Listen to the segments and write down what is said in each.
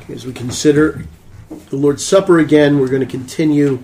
As we consider the Lord's Supper again, we're going to continue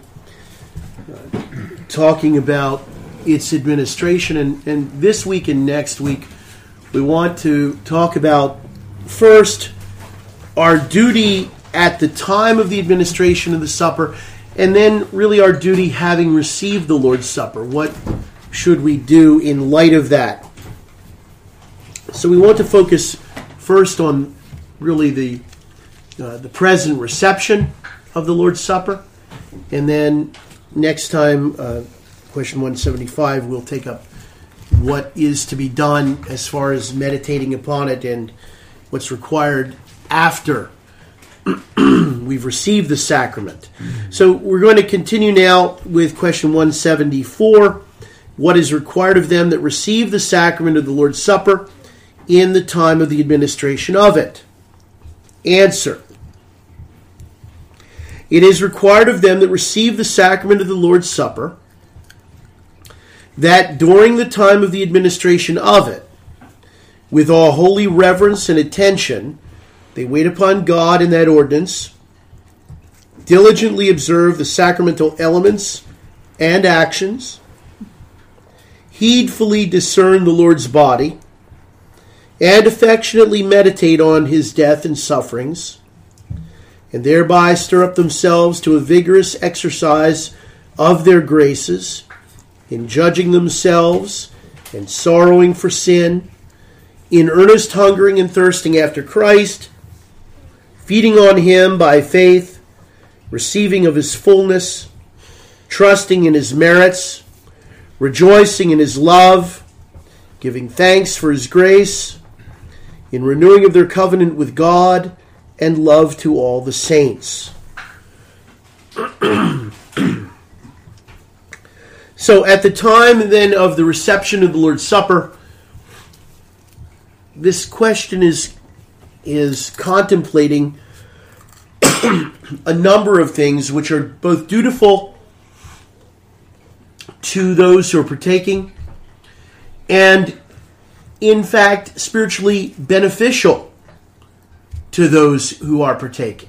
talking about its administration. And this week and next week, we want to talk about, first, our duty at the time of the administration of the supper, and then really our duty having received the Lord's Supper. What should we do in light of that? So we want to focus first on really the present reception of the Lord's Supper, and then next time, question 175, we'll take up what is to be done as far as meditating upon it and what's required after we've received the sacrament. So we're going to continue now with question 174. What is required of them that receive the sacrament of the Lord's Supper in the time of the administration of it? Answer. It is required of them that receive the sacrament of the Lord's Supper that during the time of the administration of it, with all holy reverence and attention, they wait upon God in that ordinance, diligently observe the sacramental elements and actions, heedfully discern the Lord's body, and affectionately meditate on his death and sufferings, and thereby stir up themselves to a vigorous exercise of their graces, in judging themselves and sorrowing for sin, in earnest hungering and thirsting after Christ, feeding on him by faith, receiving of his fullness, trusting in his merits, rejoicing in his love, giving thanks for his grace, in renewing of their covenant with God, and love to all the saints. So at the time then of the reception of the Lord's Supper, this question is contemplating a number of things which are both dutiful to those who are partaking and, in fact, spiritually beneficial to those who are partaking.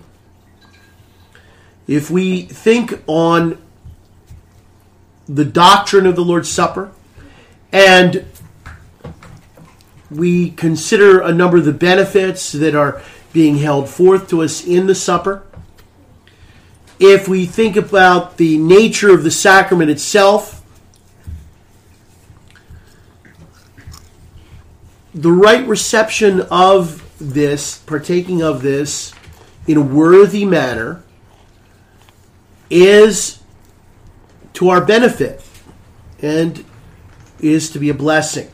If we think on the doctrine of the Lord's Supper and we consider a number of the benefits that are being held forth to us in the supper, if we think about the nature of the sacrament itself, the right reception of this, partaking of this in a worthy manner, is to our benefit and is to be a blessing.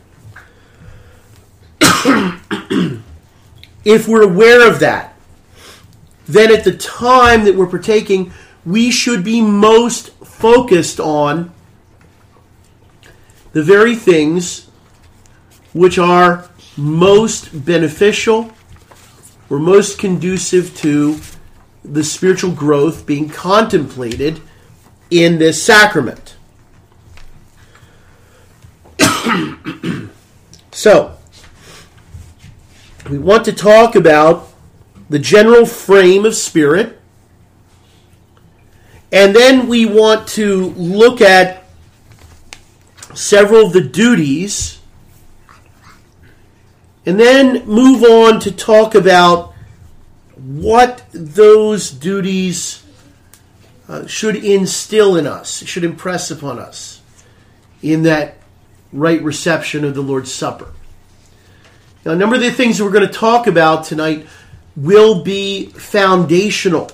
If we're aware of that, then at the time that we're partaking, we should be most focused on the very things which are most beneficial or most conducive to the spiritual growth being contemplated in this sacrament. So, we want to talk about the general frame of spirit, and then we want to look at several of the duties, and then move on to talk about what those duties should instill in us, should impress upon us in that right reception of the Lord's Supper. Now, a number of the things that we're going to talk about tonight will be foundational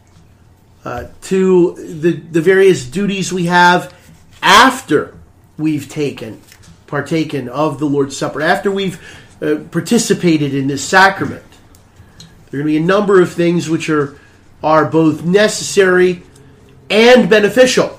to the various duties we have after we've partaken of the Lord's Supper, after we've participated in this sacrament. There are going to be a number of things which are both necessary and beneficial.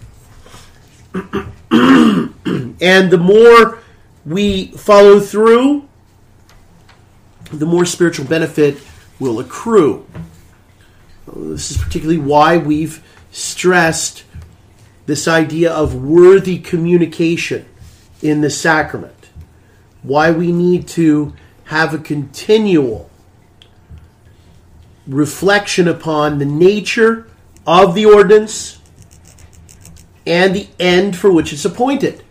And the more we follow through, the more spiritual benefit will accrue. This is particularly why we've stressed this idea of worthy communication in the sacrament. Why we need to have a continual reflection upon the nature of the ordinance and the end for which it's appointed.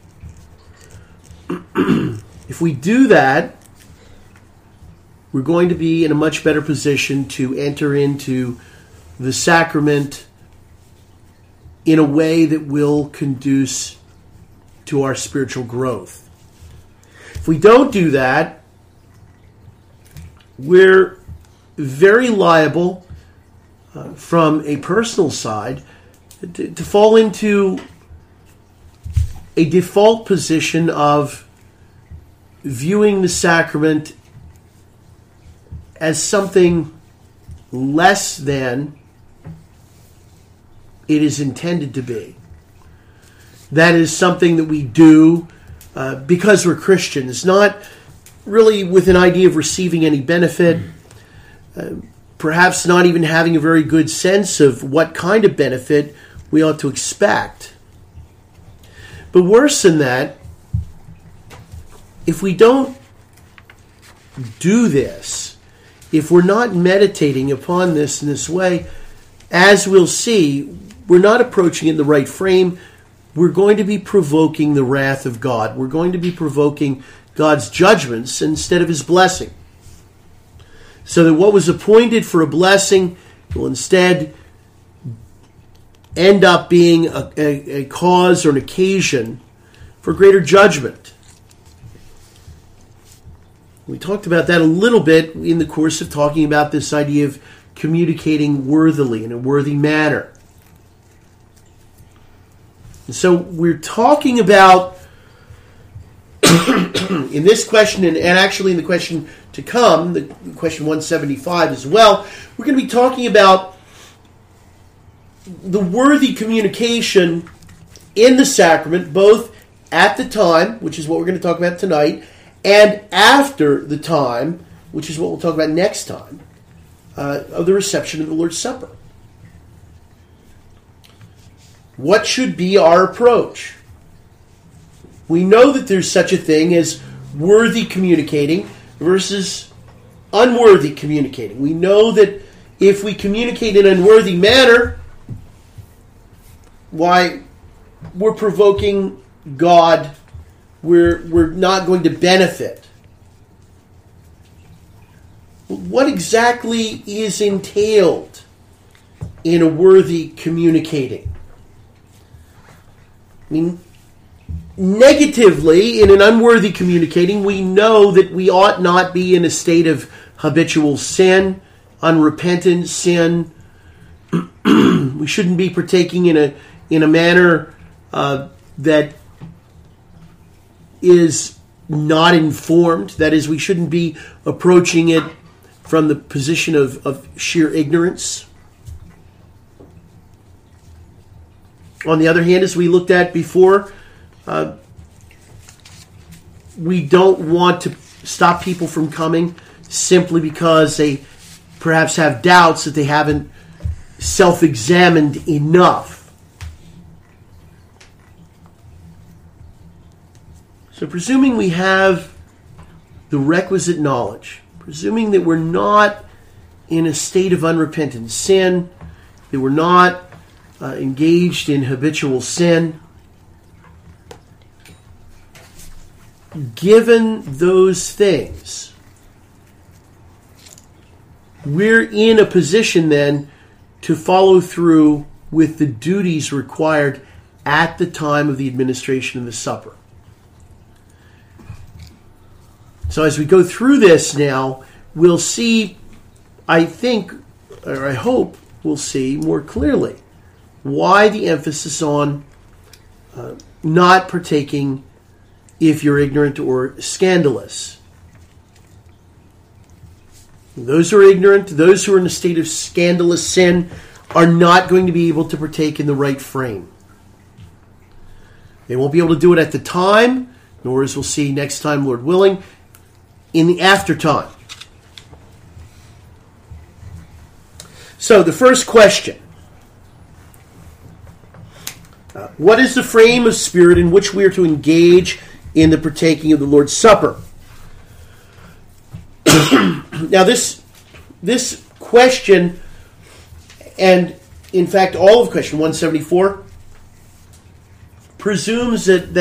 If we do that, we're going to be in a much better position to enter into the sacrament in a way that will conduce to our spiritual growth. If we don't do that, we're very liable from a personal side to fall into a default position of viewing the sacrament as something less than it is intended to be. That is something that we do because we're Christians, not really with an idea of receiving any benefit, perhaps not even having a very good sense of what kind of benefit we ought to expect. But worse than that, if we don't do this, if we're not meditating upon this in this way, as we'll see, we're not approaching it in the right frame. We're going to be provoking the wrath of God. We're going to be provoking God's judgments instead of his blessing. So that what was appointed for a blessing will instead end up being a cause or an occasion for greater judgment. We talked about that a little bit in the course of talking about this idea of communicating worthily in a worthy manner. And so we're talking about, in this question, and actually in the question to come, the question 175 as well, we're going to be talking about the worthy communication in the sacrament, both at the time, which is what we're going to talk about tonight, and after the time, which is what we'll talk about next time, of the reception of the Lord's Supper. What should be our approach? We know that there's such a thing as worthy communicating versus unworthy communicating. We know that if we communicate in an unworthy manner, why, we're provoking God. We're not going to benefit. What exactly is entailed in a worthy communicating? I mean, negatively, in an unworthy communicating, we know that we ought not be in a state of habitual sin, unrepentant sin. We shouldn't be partaking in a manner that is not informed. That is, we shouldn't be approaching it from the position of sheer ignorance. On the other hand, as we looked at before, we don't want to stop people from coming simply because they perhaps have doubts that they haven't self-examined enough. So presuming we have the requisite knowledge, presuming that we're not in a state of unrepentant sin, that we're not engaged in habitual sin, given those things, we're in a position then to follow through with the duties required at the time of the administration of the supper. So as we go through this now, we'll see, I think, or I hope we'll see more clearly why the emphasis on not partaking if you're ignorant or scandalous. Those who are ignorant, those who are in a state of scandalous sin, are not going to be able to partake in the right frame. They won't be able to do it at the time, nor, as we'll see next time, Lord willing, in the aftertime. So, the first question. What is the frame of spirit in which we are to engage in the partaking of the Lord's Supper? Now, this question, and in fact all of question 174, presumes that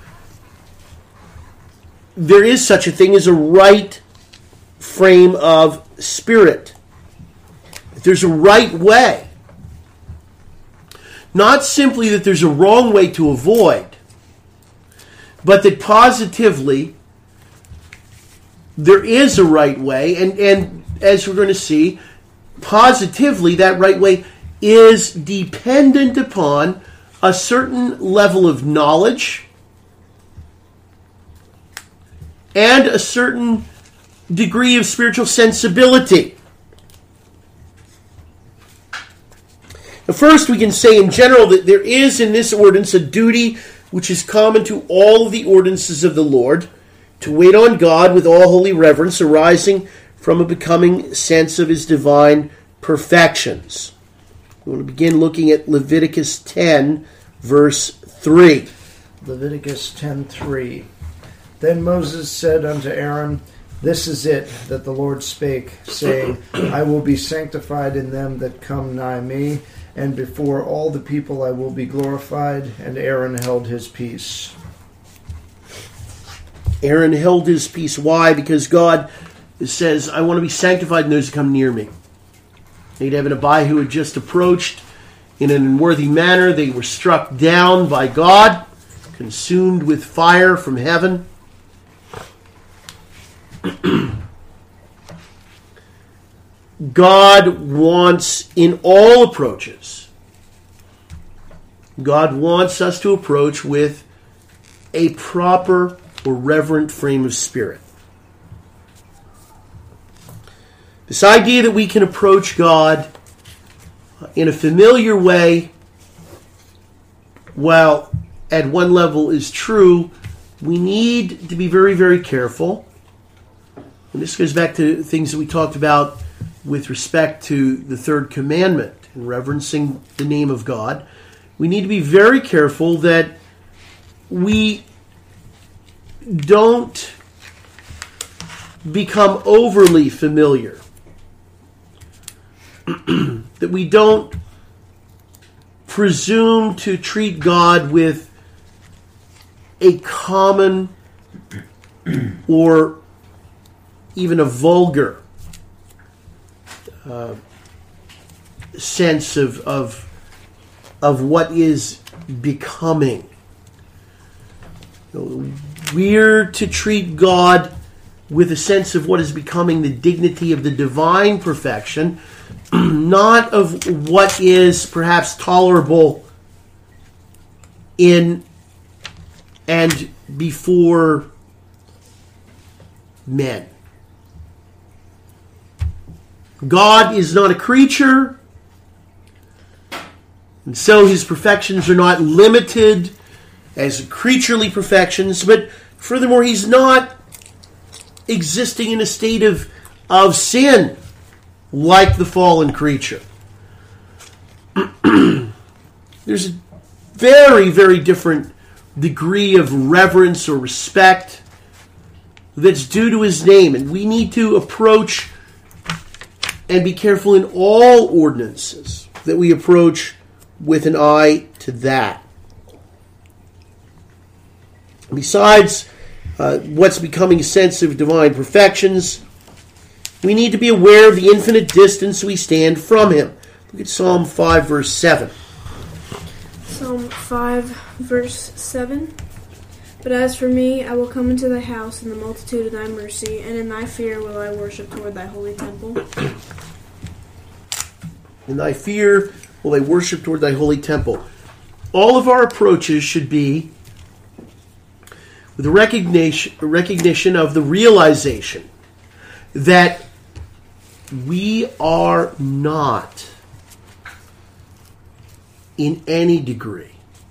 there is such a thing as a right frame of spirit. That there's a right way. Not simply that there's a wrong way to avoid, but that positively there is a right way, and as we're going to see, positively that right way is dependent upon a certain level of knowledge and a certain degree of spiritual sensibility. Now, first, we can say in general that there is in this ordinance a duty which is common to all of the ordinances of the Lord, to wait on God with all holy reverence, arising from a becoming sense of his divine perfections. We want to begin looking at Leviticus 10, verse 3. Leviticus 10:3. Then Moses said unto Aaron, This is it that the Lord spake, saying, I will be sanctified in them that come nigh me, and before all the people I will be glorified. And Aaron held his peace. Aaron held his peace. Why? Because God says, I want to be sanctified in those who come near me. Nadab and Abihu had just approached in an unworthy manner. They were struck down by God, consumed with fire from heaven. God wants, in all approaches, God wants us to approach with a proper or reverent frame of spirit. This idea that we can approach God in a familiar way, while at one level is true, we need to be very, very careful. And this goes back to things that we talked about with respect to the third commandment and reverencing the name of God. We need to be very careful that we don't become overly familiar. That we don't presume to treat God with a common or even a vulgar sense of what is becoming. We're to treat God with a sense of what is becoming the dignity of the divine perfection, not of what is perhaps tolerable in and before men. God is not a creature, and so his perfections are not limited as creaturely perfections, but furthermore, he's not existing in a state of sin like the fallen creature. There's a very, very different degree of reverence or respect that's due to his name, and we need to approach and be careful in all ordinances that we approach with an eye to that. Besides what's becoming a sense of divine perfections, we need to be aware of the infinite distance we stand from him. Look at Psalm 5, verse 7. Psalm 5, verse 7. But as for me, I will come into thy house in the multitude of thy mercy, and in thy fear will I worship toward thy holy temple. In thy fear will I worship toward thy holy temple. All of our approaches should be with a recognition of the realization that we are not in any degree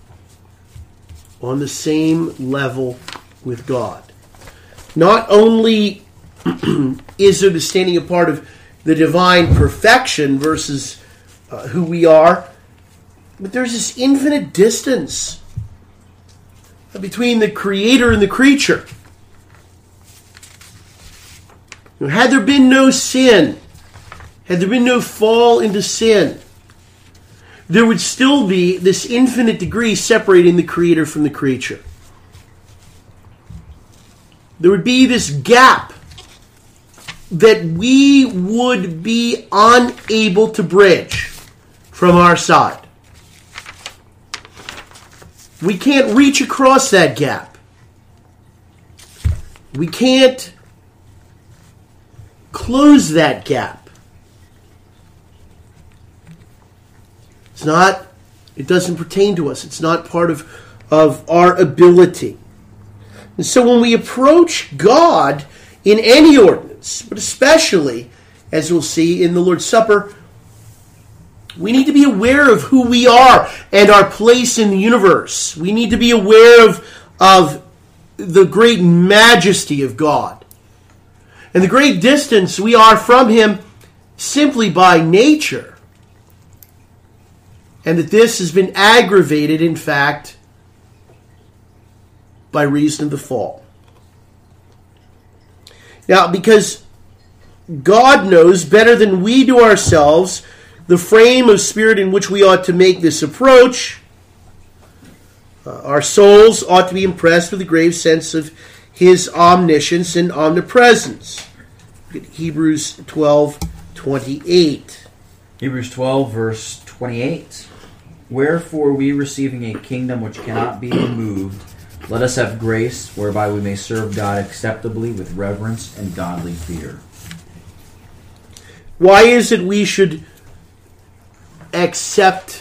on the same level with God. Not only is there the standing apart of the divine perfection versus who we are, but there's this infinite distance between the Creator and the creature. Had there been no sin, had there been no fall into sin, there would still be this infinite degree separating the Creator from the creature. There would be this gap that we would be unable to bridge from our side. We can't reach across that gap. We can't close that gap. It doesn't pertain to us. It's not part of our ability. And so when we approach God in any ordinance, but especially, as we'll see in the Lord's Supper, we need to be aware of who we are and our place in the universe. We need to be aware of the great majesty of God and the great distance we are from Him simply by nature. And that this has been aggravated, in fact, by reason of the fall. Now, because God knows better than we do ourselves the frame of spirit in which we ought to make this approach, our souls ought to be impressed with a grave sense of His omniscience and omnipresence. Look at Hebrews 12:28. Hebrews 12, verse 28. Wherefore we, receiving a kingdom which cannot be removed, let us have grace whereby we may serve God acceptably with reverence and godly fear. Why is it we should accept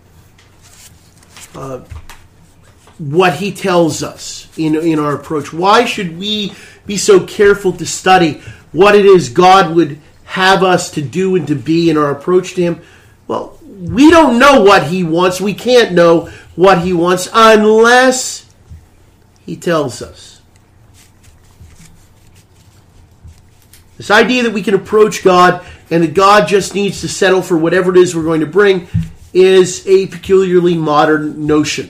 what He tells us in our approach? Why should we be so careful to study what it is God would have us to do and to be in our approach to Him? Well, we don't know what He wants. We can't know what He wants unless He tells us. This idea that we can approach God and that God just needs to settle for whatever it is we're going to bring is a peculiarly modern notion.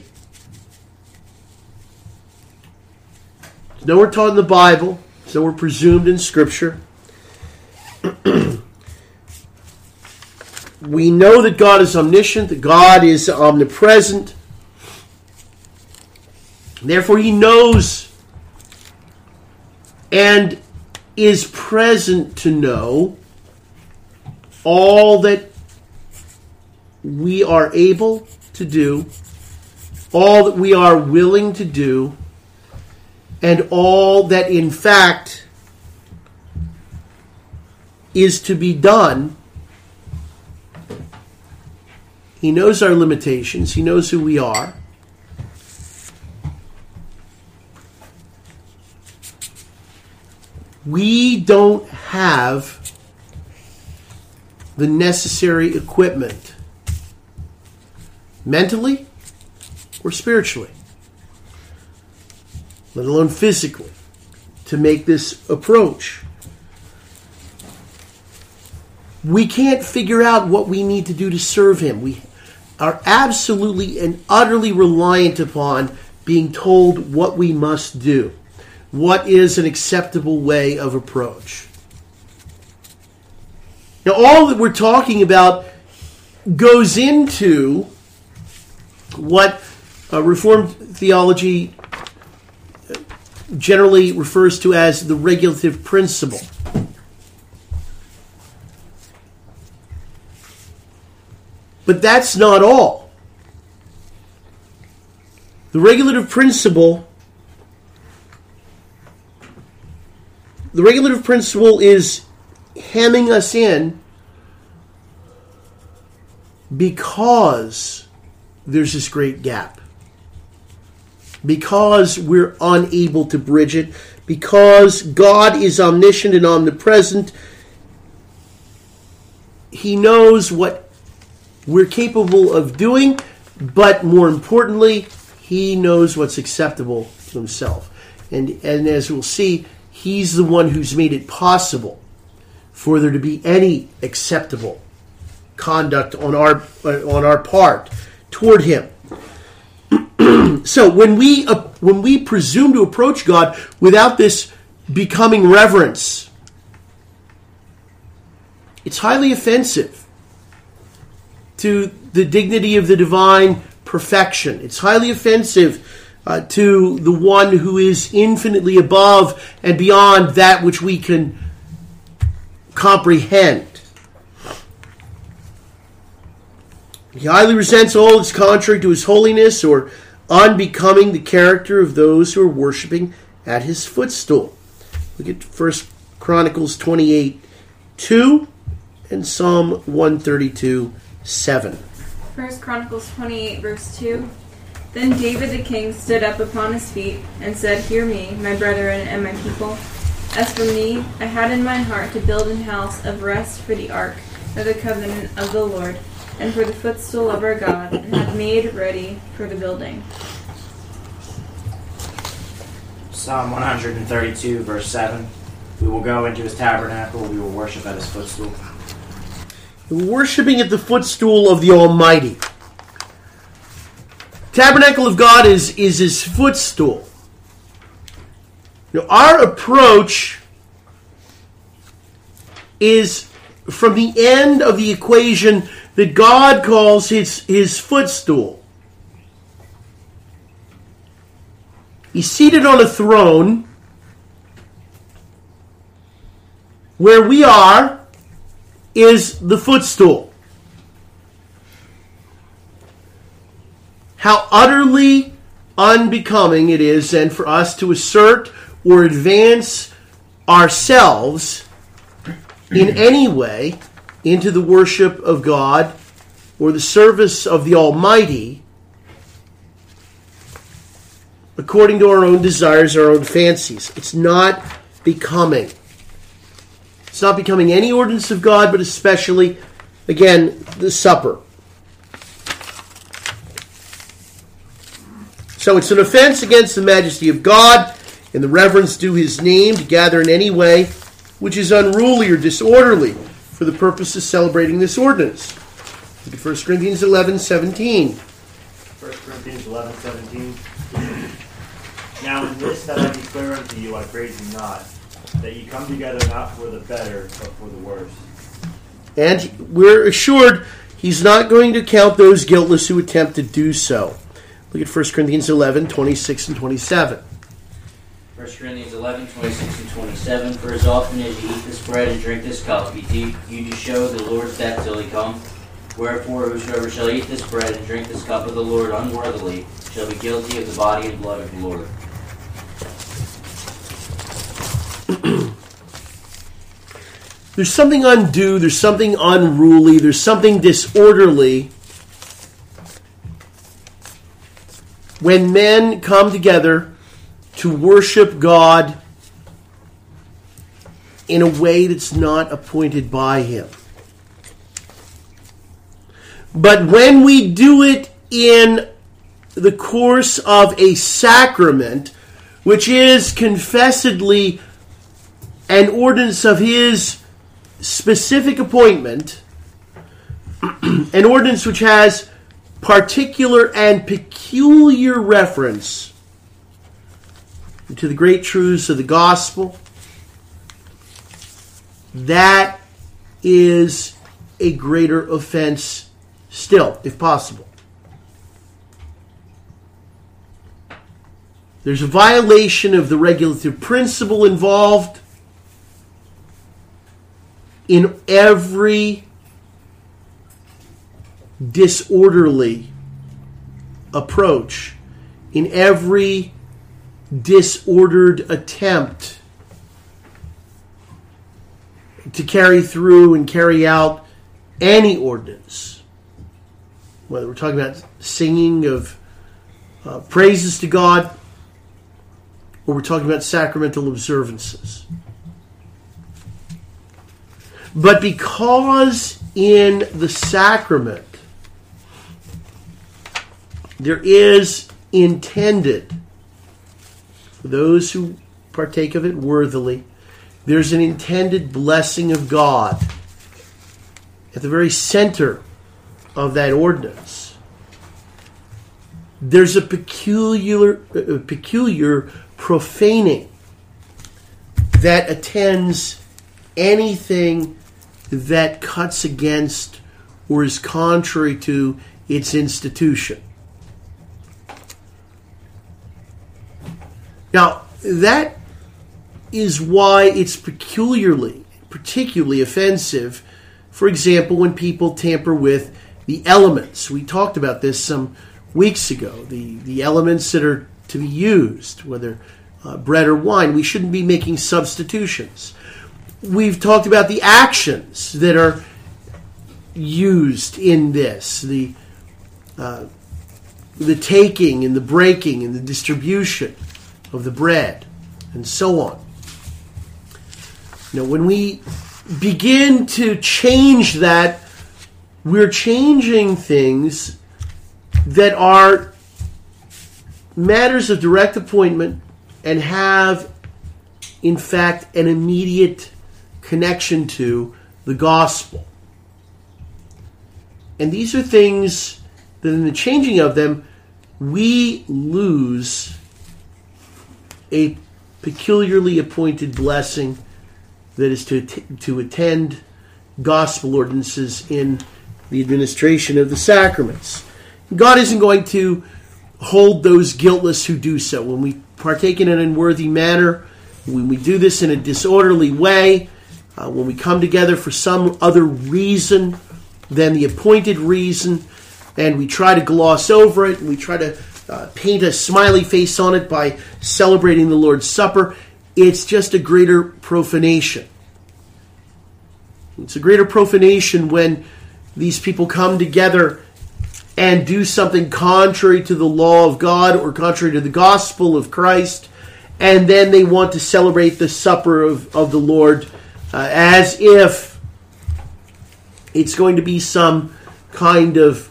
It's nowhere taught in the Bible. It's nowhere presumed in Scripture. We know that God is omniscient, that God is omnipresent. Therefore, He knows and is present to know all that we are able to do, all that we are willing to do, and all that, in fact, is to be done. He knows our limitations. He knows who we are. We don't have the necessary equipment, mentally or spiritually, let alone physically, to make this approach. We can't figure out what we need to do to serve Him. We are absolutely and utterly reliant upon being told what we must do. What is an acceptable way of approach? Now, all that we're talking about goes into what Reformed theology generally refers to as the regulative principle. But that's not all. The regulative principle is hemming us in because there's this great gap. Because we're unable to bridge it. Because God is omniscient and omnipresent. He knows what we're capable of doing, but more importantly, He knows what's acceptable to Himself. And as we'll see, He's the one who's made it possible for there to be any acceptable conduct on our part toward Him. So when we presume to approach God without this becoming reverence, It's highly offensive to the dignity of the divine perfection. It's highly offensive to the one who is infinitely above and beyond that which we can comprehend. He highly resents all that's contrary to his holiness or unbecoming the character of those who are worshiping at his footstool. Look at 1 Chronicles 28:2 and Psalm 132:7. 1 Chronicles 28, verse 2. Then David the king stood up upon his feet and said, Hear me, my brethren and my people. As for me, I had in my heart to build an house of rest for the ark of the covenant of the Lord, and for the footstool of our God, and have made ready for the building. Psalm 132, verse 7. We will go into his tabernacle, we will worship at his footstool. Worshipping at the footstool of the Almighty. Tabernacle of God is his footstool. Now, our approach is from the end of the equation that God calls his footstool. He's seated on a throne where we are is the footstool. How utterly unbecoming it is then for us to assert or advance ourselves in any way into the worship of God or the service of the Almighty according to our own desires, our own fancies. It's not becoming. It's not becoming any ordinance of God, but especially, again, the supper. So it's an offense against the majesty of God and the reverence due his name to gather in any way which is unruly or disorderly for the purpose of celebrating this ordinance. Look at 1 Corinthians 11:17. 1 Corinthians 11:17. Now in this that I declare unto you, I praise you not, that ye come together not for the better, but for the worse. And we're assured he's not going to count those guiltless who attempt to do so. Look at 1 Corinthians 11:26 and 27. 1 Corinthians 11:26 and 27. For as often as ye eat this bread and drink this cup, you do show the Lord's death till he come. Wherefore whosoever shall eat this bread and drink this cup of the Lord unworthily shall be guilty of the body and blood of the Lord. There's something undue, there's something unruly, there's something disorderly when men come together to worship God in a way that's not appointed by him. But when we do it in the course of a sacrament, which is confessedly an ordinance of his specific appointment, an ordinance which has particular and peculiar reference to the great truths of the gospel, that is a greater offense still, if possible. There's a violation of the regulative principle involved in every disorderly approach, in every disordered attempt to carry through and carry out any ordinance, whether we're talking about singing of praises to God or we're talking about sacramental observances. But because in the sacrament there is intended, for those who partake of it worthily, there's an intended blessing of God at the very center of that ordinance. There's a peculiar profaning that attends anything that cuts against or is contrary to its institution. Now, that is why it's particularly offensive, for example, when people tamper with the elements. We talked about this some weeks ago. The elements that are to be used, whether bread or wine, we shouldn't be making substitutions. We've talked about the actions that are used in this, the taking and the breaking and the distribution of the bread, and so on. Now, when we begin to change that, we're changing things that are matters of direct appointment and have, in fact, an immediate connection to the gospel. And these are things that in the changing of them, we lose a peculiarly appointed blessing that is to attend gospel ordinances in the administration of the sacraments. God isn't going to hold those guiltless who do so. When we partake in an unworthy manner, when we do this in a disorderly way, when we come together for some other reason than the appointed reason, and we try to gloss over it, and we try to paint a smiley face on it by celebrating the Lord's Supper, it's just a greater profanation. It's a greater profanation when these people come together and do something contrary to the law of God or contrary to the gospel of Christ, and then they want to celebrate the supper of the Lord as if it's going to be some kind of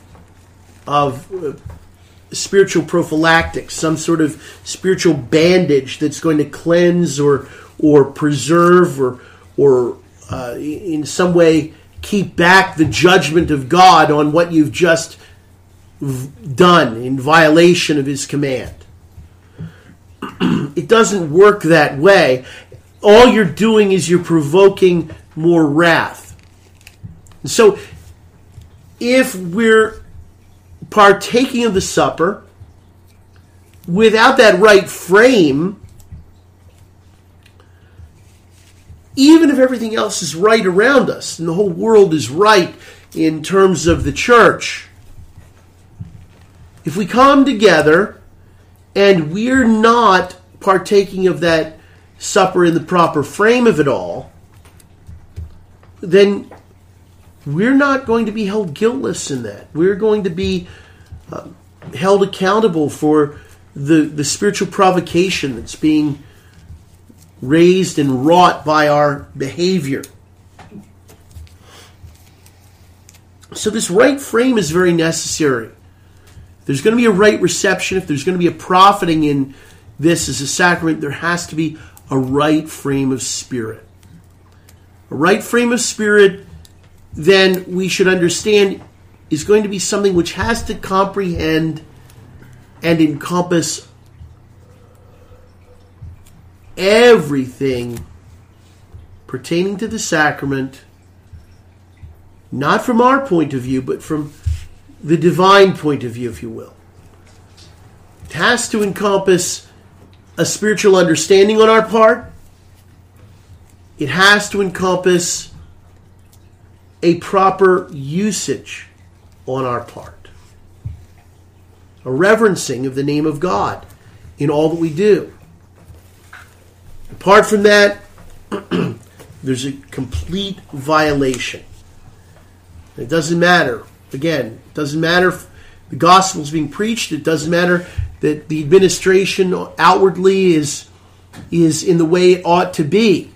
spiritual prophylactic, some sort of spiritual bandage that's going to cleanse or preserve or in some way keep back the judgment of God on what you've just done in violation of His command. It doesn't work that way. All you're doing is you're provoking more wrath. So if we're partaking of the supper without that right frame, even if everything else is right around us and the whole world is right in terms of the church, if we come together and we're not partaking of that supper in the proper frame of it all, then we're not going to be held guiltless in that. We're going to be held accountable for the spiritual provocation that's being raised and wrought by our behavior. So this right frame is very necessary. If there's going to be a right reception, if there's going to be a profiting in this as a sacrament, there has to be a right frame of spirit. A right frame of spirit, then we should understand, is going to be something which has to comprehend and encompass everything pertaining to the sacrament, not from our point of view, but from the divine point of view, if you will. It has to encompass a spiritual understanding on our part. It has to encompass a proper usage on our part. A reverencing of the name of God in all that we do. Apart from that, there's a complete violation. It doesn't matter. Again, it doesn't matter if the gospel is being preached. It doesn't matter that the administration outwardly is in the way it ought to be.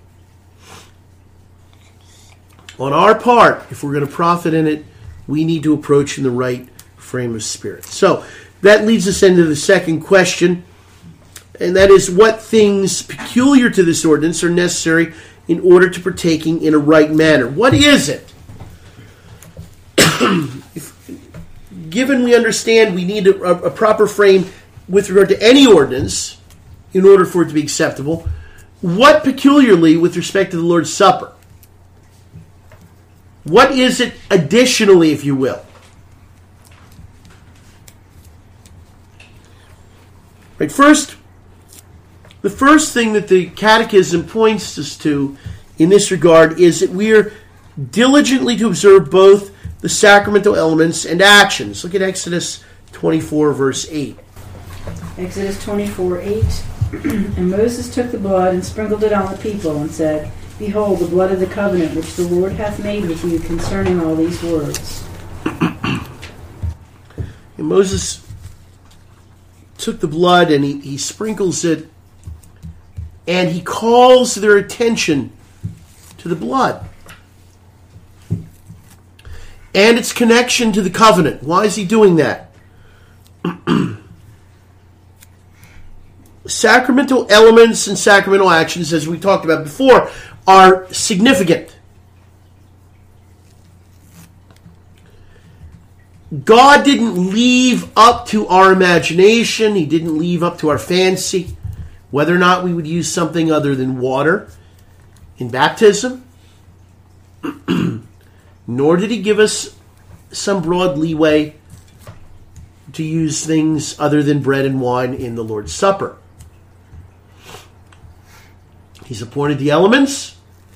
On our part, if we're going to profit in it, we need to approach in the right frame of spirit. So that leads us into the second question, and that is, what things peculiar to this ordinance are necessary in order to partaking in a right manner? What is it? Given we understand we need a proper frame with regard to any ordinance in order for it to be acceptable, what peculiarly with respect to the Lord's Supper? What is it additionally, if you will? Right, first, the first thing that the Catechism points us to in this regard is that we are diligently to observe both the sacramental elements and actions. Look at Exodus 24, verse 8. Exodus 24:8. And Moses took the blood and sprinkled it on the people and said, Behold, the blood of the covenant which the Lord hath made with you concerning all these words. And Moses took the blood and he sprinkles it, and he calls their attention to the blood and its connection to the covenant. Why is he doing that? Sacramental elements and sacramental actions, as we talked about before, are significant. God didn't leave up to our imagination. He didn't leave up to our fancy whether or not we would use something other than water in baptism. Nor did he give us some broad leeway to use things other than bread and wine in the Lord's Supper. He's appointed the elements,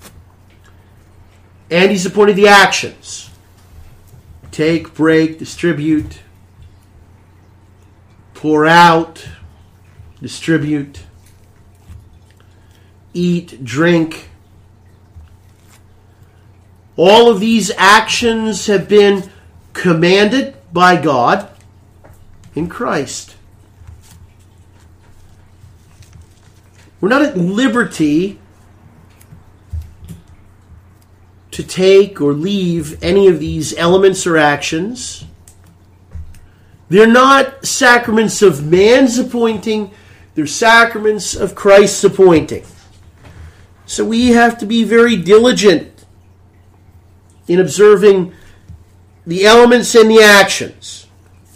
and he's appointed the actions. Take, break, distribute, pour out, distribute, eat, drink. All of these actions have been commanded by God in Christ. We're not at liberty to take or leave any of these elements or actions. They're not sacraments of man's appointing. They're sacraments of Christ's appointing. So we have to be very diligent in observing the elements and the actions.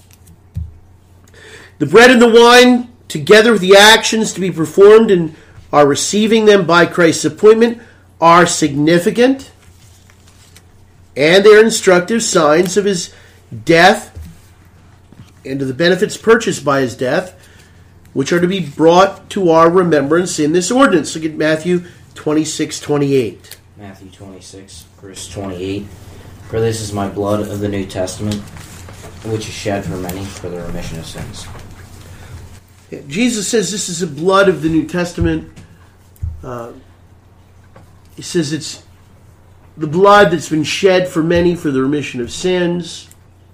The bread and the wine, together with the actions to be performed and are receiving them by Christ's appointment, are significant, and they are instructive signs of his death and of the benefits purchased by his death, which are to be brought to our remembrance in this ordinance. Look at Matthew 26:28. Matthew 26, verse 28. For this is my blood of the New Testament, which is shed for many for the remission of sins. Jesus says this is the blood of the New Testament. He says it's the blood that's been shed for many for the remission of sins.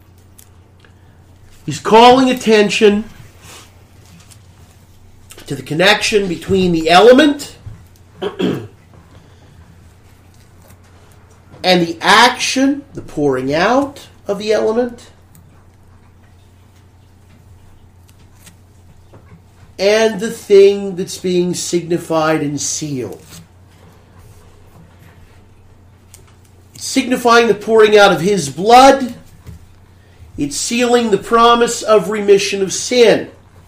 He's calling attention to the connection between the element and the action, the pouring out of the element, and the thing that's being signified and sealed. It's signifying the pouring out of his blood. It's sealing the promise of remission of sin.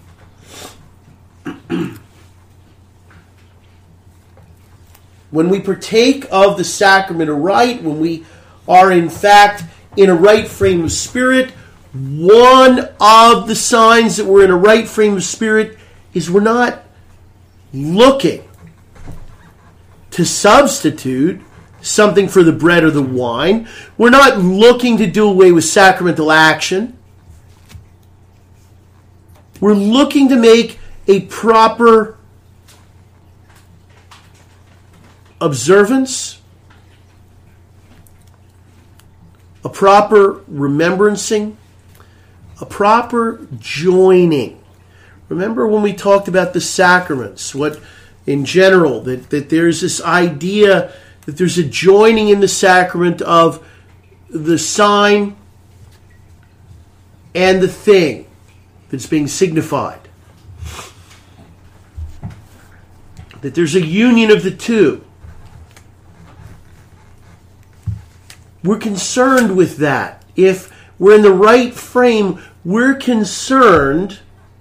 When we partake of the sacrament aright, when we are in fact in a right frame of spirit, one of the signs that we're in a right frame of spirit is we're not looking to substitute something for the bread or the wine. We're not looking to do away with sacramental action. We're looking to make a proper observance, a proper remembrancing, a proper joining. Remember when we talked about the sacraments, what in general, that there's this idea that there's a joining in the sacrament of the sign and the thing that's being signified. That there's a union of the two. We're concerned with that. If we're in the right frame, we're concerned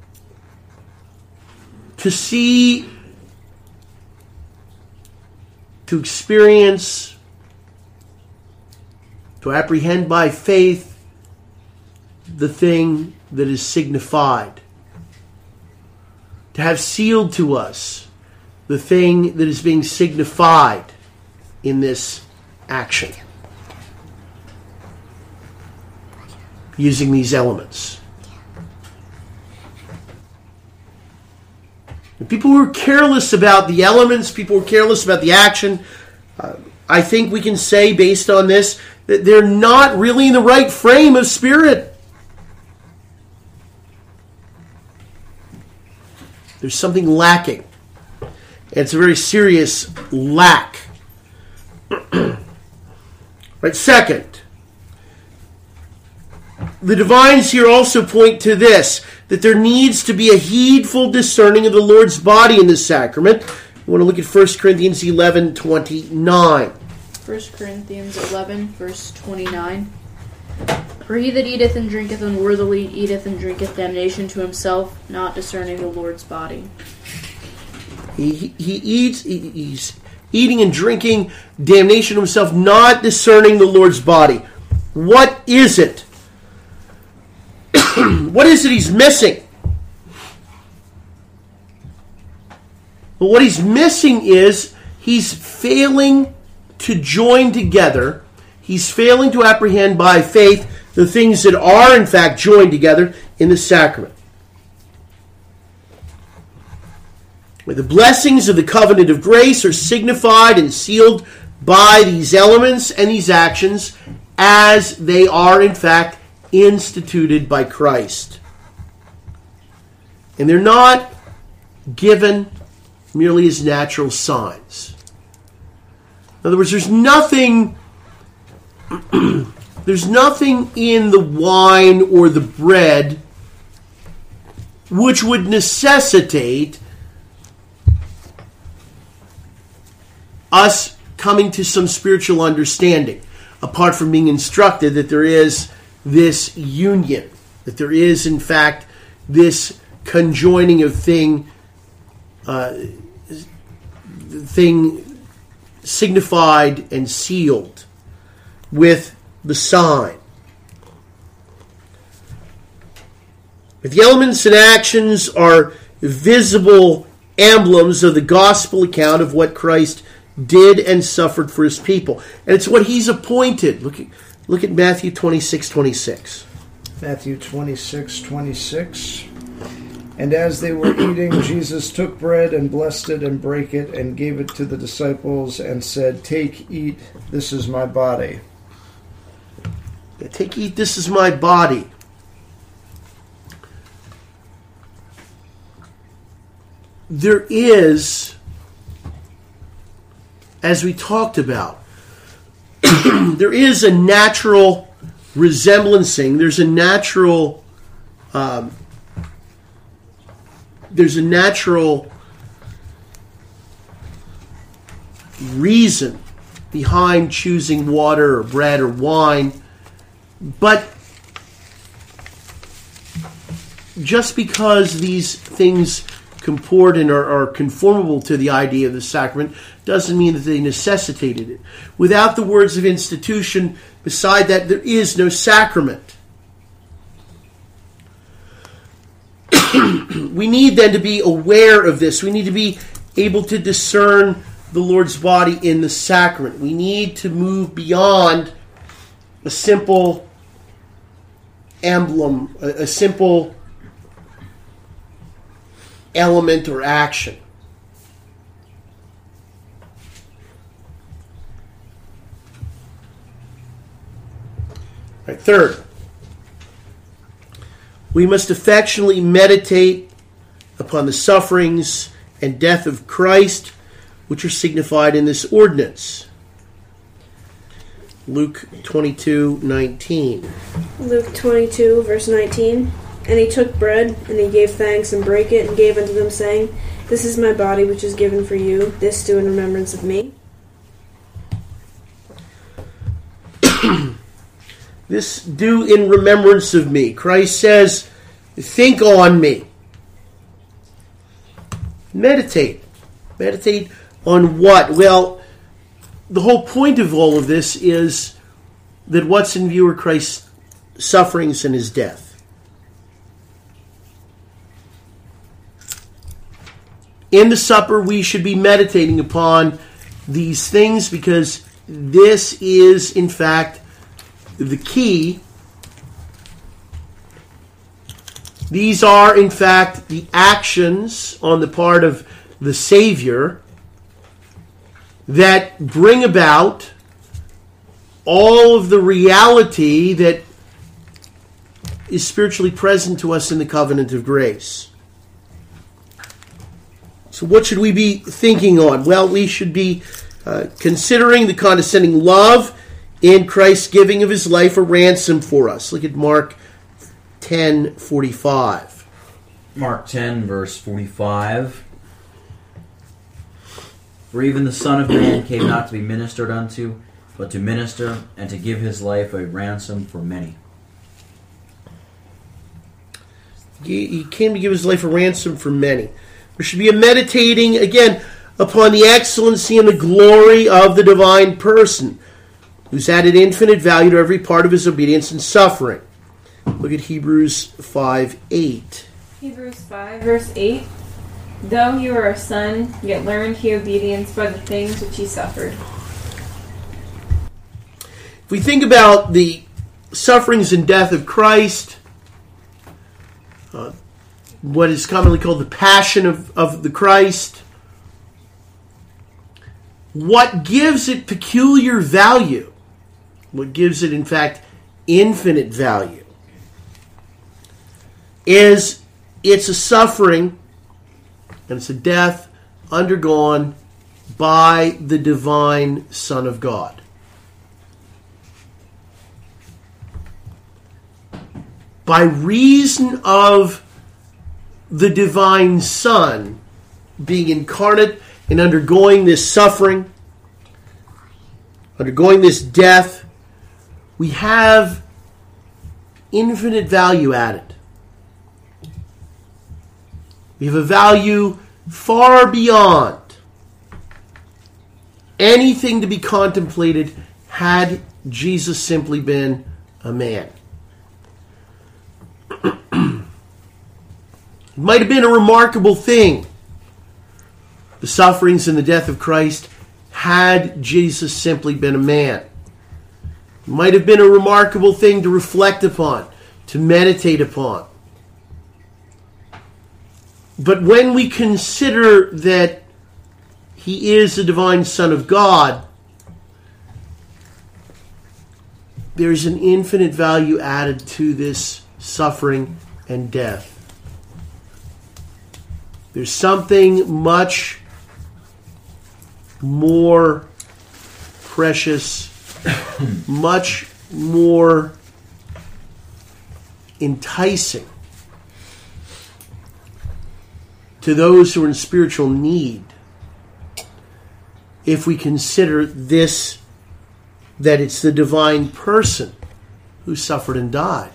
to see, to experience to apprehend by faith the thing that is signified, to have sealed to us the thing that is being signified in this action, using these elements. And people who are careless about the elements, people who are careless about the action, I think we can say, based on this, that they're not really in the right frame of spirit. There's something lacking. And it's a very serious lack. Right, second, the divines here also point to this, that there needs to be a heedful discerning of the Lord's body in this sacrament. We want to look at 1 Corinthians 11:29. 1 Corinthians 11, verse 29. For he that eateth and drinketh unworthily eateth and drinketh damnation to himself, not discerning the Lord's body. He's eating and drinking damnation to himself, not discerning the Lord's body. What is it? What is it he's missing? Well, what he's missing is he's failing to join together. He's failing to apprehend by faith the things that are in fact joined together in the sacrament. The blessings of the covenant of grace are signified and sealed by these elements and these actions as they are in fact instituted by Christ. And they're not given merely as natural signs. In other words, there's nothing in the wine or the bread which would necessitate us coming to some spiritual understanding, apart from being instructed that there is this union, that there is, in fact, this conjoining of thing signified and sealed with the sign. If the elements and actions are visible emblems of the gospel account of what Christ did and suffered for his people, and it's what he's appointed. Look at Matthew 26:26. Matthew 26:26. And as they were eating, Jesus took bread and blessed it and brake it and gave it to the disciples and said, "Take, eat, this is my body." Take, eat, this is my body. There is, as we talked about, there is a natural resemblancing. There's a natural reason behind choosing water or bread or wine, but just because these things comport and are conformable to the idea of the sacrament doesn't mean that they necessitated it. Without the words of institution, beside that, there is no sacrament. We need then to be aware of this. We need to be able to discern the Lord's body in the sacrament. We need to move beyond a simple emblem, a simple element or action. Right, third, we must affectionately meditate upon the sufferings and death of Christ, which are signified in this ordinance. Luke 22:19. Luke 22, verse 19. And he took bread, and he gave thanks, and brake it, and gave unto them, saying, This is my body, which is given for you. This do in remembrance of me. This do in remembrance of me. Christ says, think on me. Meditate. Meditate on what? Well, the whole point of all of this is that what's in view are Christ's sufferings and his death. In the supper, we should be meditating upon these things because this is, in fact, the key. These are, in fact, the actions on the part of the Savior that bring about all of the reality that is spiritually present to us in the covenant of grace. So what should we be thinking on? Well, we should be considering the condescending love in Christ's giving of his life a ransom for us. Look at Mark 10:45. Mark 10, verse 45. For even the Son of Man came not to be ministered unto, but to minister and to give his life a ransom for many. He came to give his life a ransom for many. There should be a meditating, again, upon the excellency and the glory of the divine person, who's added infinite value to every part of his obedience and suffering. Look at Hebrews 5:8. Hebrews 5, verse 8. Though you are a son, yet learned he obedience by the things which he suffered. If we think about the sufferings and death of Christ, what is commonly called the passion of the Christ, what gives it peculiar value, what gives it, in fact, infinite value, is it's a suffering and it's a death undergone by the divine Son of God. By reason of the divine Son being incarnate and undergoing this suffering, undergoing this death, we have infinite value added. We have a value far beyond anything to be contemplated had Jesus simply been a man. It might have been a remarkable thing, the sufferings and the death of Christ, had Jesus simply been a man. It might have been a remarkable thing to reflect upon, to meditate upon. But when we consider that he is the divine Son of God, there's an infinite value added to this suffering and death. There's something much more precious, much more enticing to those who are in spiritual need if we consider this, that it's the divine person who suffered and died.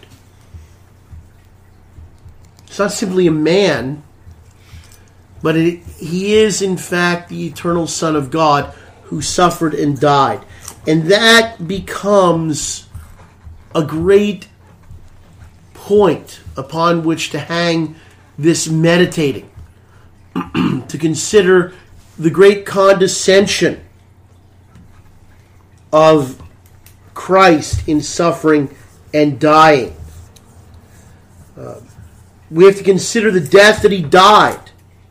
It's not simply a man, but he is, in fact, the eternal Son of God who suffered and died. And that becomes a great point upon which to hang this meditating, to consider the great condescension of Christ in suffering and dying. We have to consider the death that he died,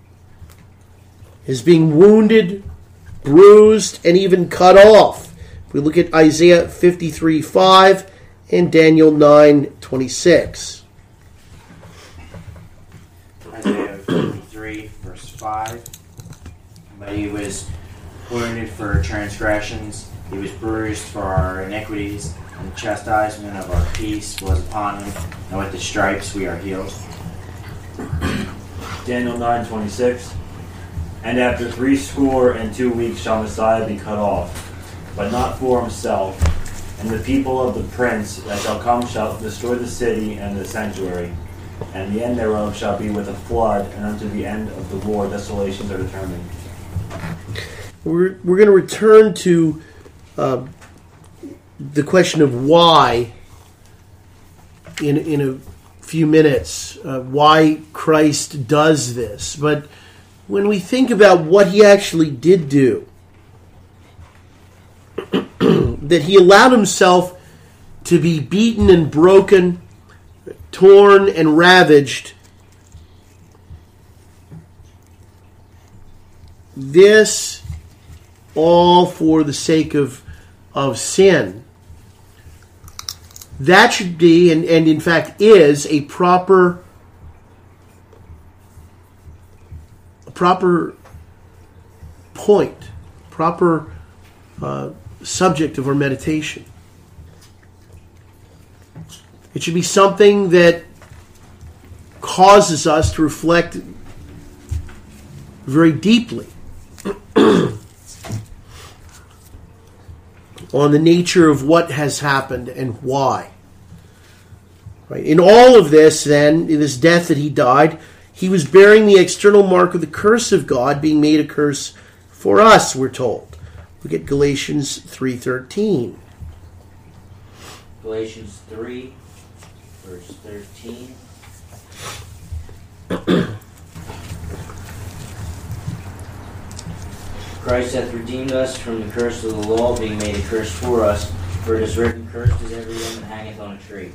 as being wounded, bruised, and even cut off. If we look at Isaiah 53:5 and Daniel 9:26. Isaiah 53, verse 5. But he was wounded for transgressions, he was bruised for our iniquities, and the chastisement of our peace was upon him, and with the stripes we are healed. Daniel 9:26. And after 62 weeks shall Messiah be cut off, but not for himself. And the people of the prince that shall come shall destroy the city and the sanctuary. And the end thereof shall be with a flood, and unto the end of the war desolations are determined. We're going to return to the question of why in a few minutes, why Christ does this. But when we think about what he actually did do, that he allowed himself to be beaten and broken, torn and ravaged, this all for the sake of sin. That should be, and in fact is, a proper point, proper subject of our meditation. It should be something that causes us to reflect very deeply on the nature of what has happened and why. Right? In all of this, then, in this death that he died, he was bearing the external mark of the curse of God, being made a curse for us, we're told. Look at Galatians 3:13. Galatians 3, verse 13. Christ hath redeemed us from the curse of the law, being made a curse for us. For it is written, cursed is every one that hangeth on a tree.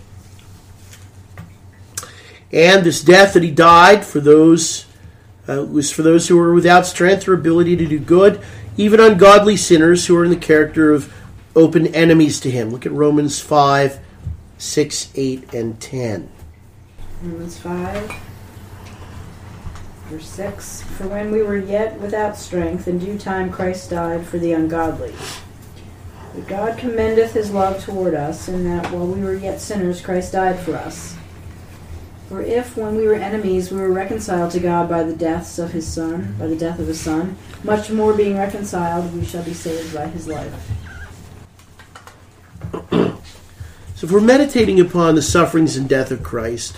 And this death that he died for those was for those who were without strength or ability to do good, even ungodly sinners who are in the character of open enemies to him. Look at Romans 5, 6, 8, and 10. Romans 5, verse 6. For when we were yet without strength, in due time Christ died for the ungodly. But God commendeth his love toward us, in that while we were yet sinners, Christ died for us. For if, when we were enemies, we were reconciled to God by the death of his Son, much more being reconciled, we shall be saved by his life. So if we're meditating upon the sufferings and death of Christ,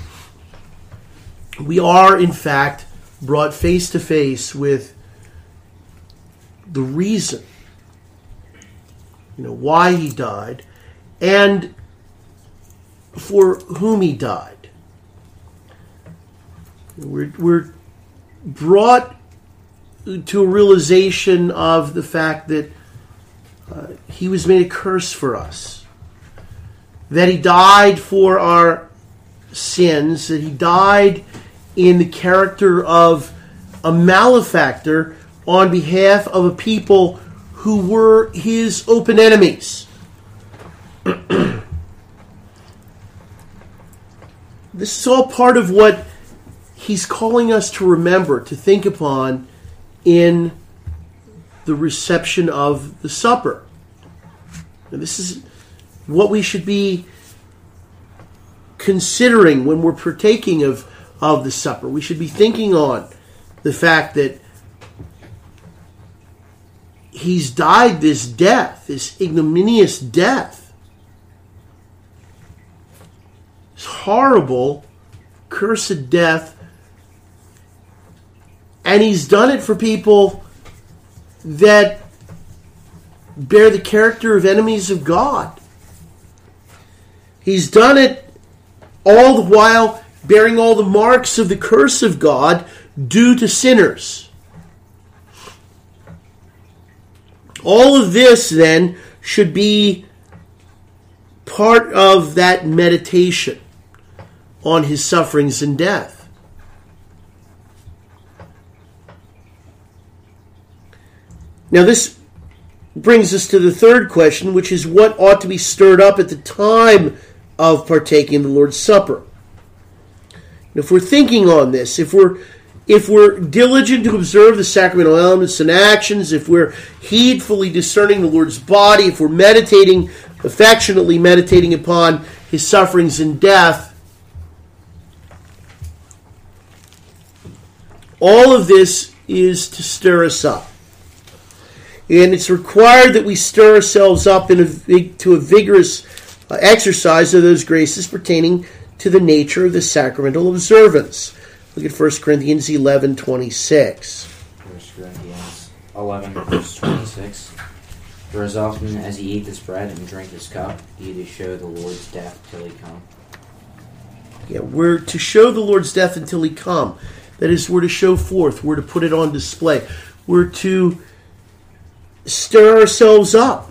we are, in fact, brought face to face with the reason, why he died, and for whom he died. We're brought to a realization of the fact that he was made a curse for us, that he died for our sins, that he died in the character of a malefactor on behalf of a people who were his open enemies. This is all part of what he's calling us to remember, to think upon in the reception of the supper. And this is what we should be considering when we're partaking of the supper. We should be thinking on the fact that he's died this death, this ignominious death, this horrible, cursed death, and he's done it for people that bear the character of enemies of God. He's done it all the while bearing all the marks of the curse of God due to sinners. All of this, then, should be part of that meditation on his sufferings and death. Now, this brings us to the third question, which is what ought to be stirred up at the time of partaking of the Lord's Supper. And if we're thinking on this, if we're diligent to observe the sacramental elements and actions, if we're heedfully discerning the Lord's body, if we're affectionately meditating upon his sufferings and death, all of this is to stir us up. And it's required that we stir ourselves up to a vigorous exercise of those graces pertaining to the nature of the sacramental observance. Look at 1 Corinthians 11:26. 1 Corinthians 11, verse 26. For as often as ye eat this bread and drink this cup, ye do show the Lord's death till he come. Yeah, we're to show the Lord's death until he come. That is, we're to show forth. We're to put it on display. We're to stir ourselves up.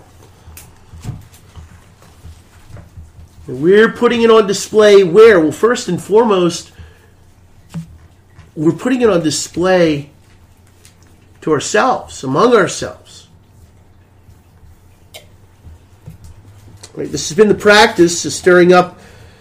We're putting it on display where? Well, first and foremost, we're putting it on display to ourselves, among ourselves. Right, this has been the practice of stirring up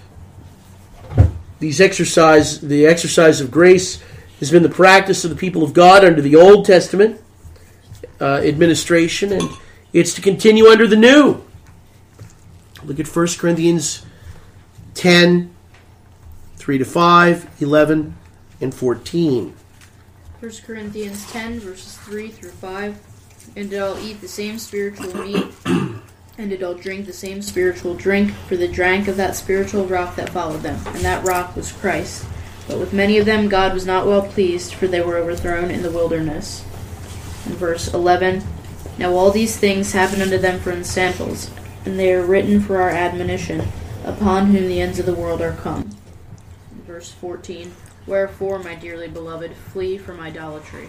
the exercise of grace has been the practice of the people of God under the Old Testament administration, and it's to continue under the New. Look at 1 Corinthians 10, 3-5, 11, and 14. 1 Corinthians 10, verses 3 through 5. And did all eat the same spiritual meat, and did all drink the same spiritual drink, for they drank of that spiritual rock that followed them, and that rock was Christ. But with many of them God was not well pleased, for they were overthrown in the wilderness. And verse 11. Now all these things happened unto them for ensamples, and they are written for our admonition, upon whom the ends of the world are come. And verse 14. Wherefore, my dearly beloved, flee from idolatry.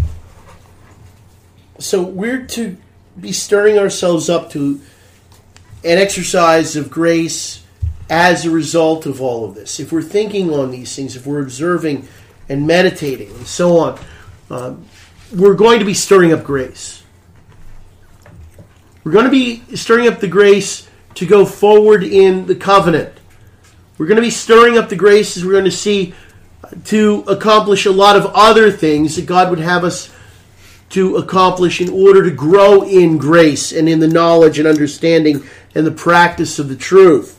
So we're to be stirring ourselves up to an exercise of grace as a result of all of this. If we're thinking on these things, if we're observing and meditating and so on, we're going to be stirring up grace. We're going to be stirring up the grace to go forward in the covenant. We're going to be stirring up the grace, as we're going to see, to accomplish a lot of other things that God would have us to accomplish in order to grow in grace and in the knowledge and understanding and the practice of the truth.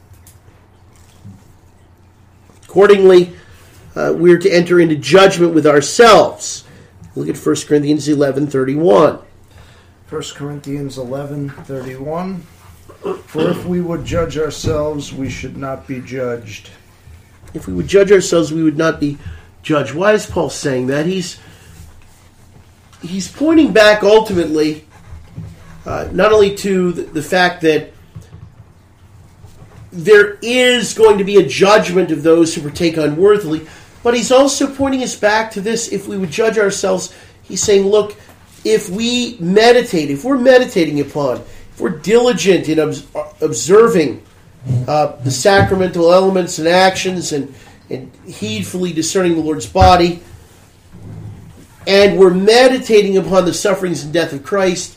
Accordingly, we're to enter into judgment with ourselves. Look at 1 Corinthians 11:31. 1 Corinthians 11:31. For if we would judge ourselves, we should not be judged. If we would judge ourselves, we would not be judged. Why is Paul saying that? He's pointing back ultimately not only to the fact that there is going to be a judgment of those who partake unworthily, but he's also pointing us back to this. If we would judge ourselves, he's saying, look, if we meditate, if we're meditating upon, if we're diligent in observing the sacramental elements and actions and heedfully discerning the Lord's body, and we're meditating upon the sufferings and death of Christ,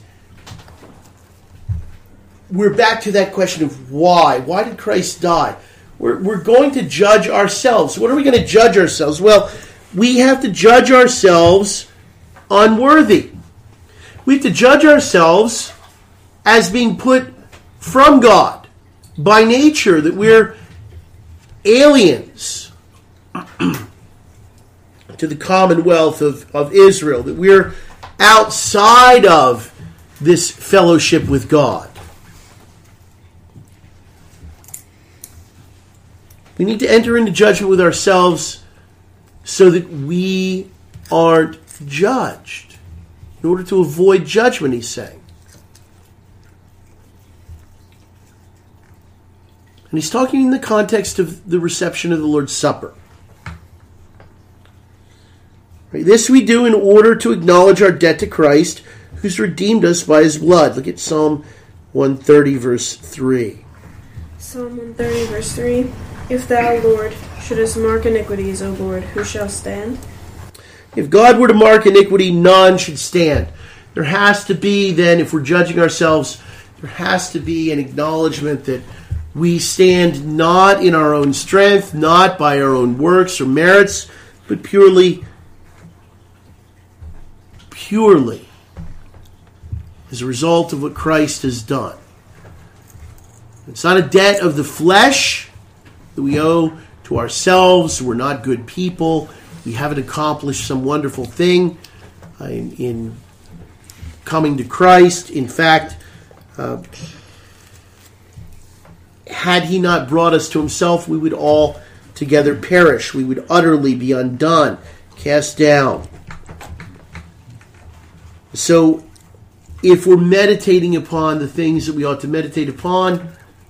we're back to that question of why. Why did Christ die? We're going to judge ourselves. What are we going to judge ourselves? Well, we have to judge ourselves unworthy. We have to judge ourselves as being put from God by nature, that we're aliens to the commonwealth of Israel, that we're outside of this fellowship with God. We need to enter into judgment with ourselves so that we aren't judged. In order to avoid judgment, he's saying. And he's talking in the context of the reception of the Lord's Supper. This we do in order to acknowledge our debt to Christ, who's redeemed us by his blood. Look at Psalm 130, verse 3. Psalm 130, verse 3. If thou, Lord, shouldest mark iniquities, O Lord, who shall stand? If God were to mark iniquity, none should stand. There has to be, then, if we're judging ourselves, there has to be an acknowledgement that we stand not in our own strength, not by our own works or merits, but purely as a result of what Christ has done. It's not a debt of the flesh that we owe to ourselves. We're not good people. We haven't accomplished some wonderful thing in coming to Christ. In fact, had he not brought us to himself, we would all together perish. We would utterly be undone, cast down. So if we're meditating upon the things that we ought to meditate upon,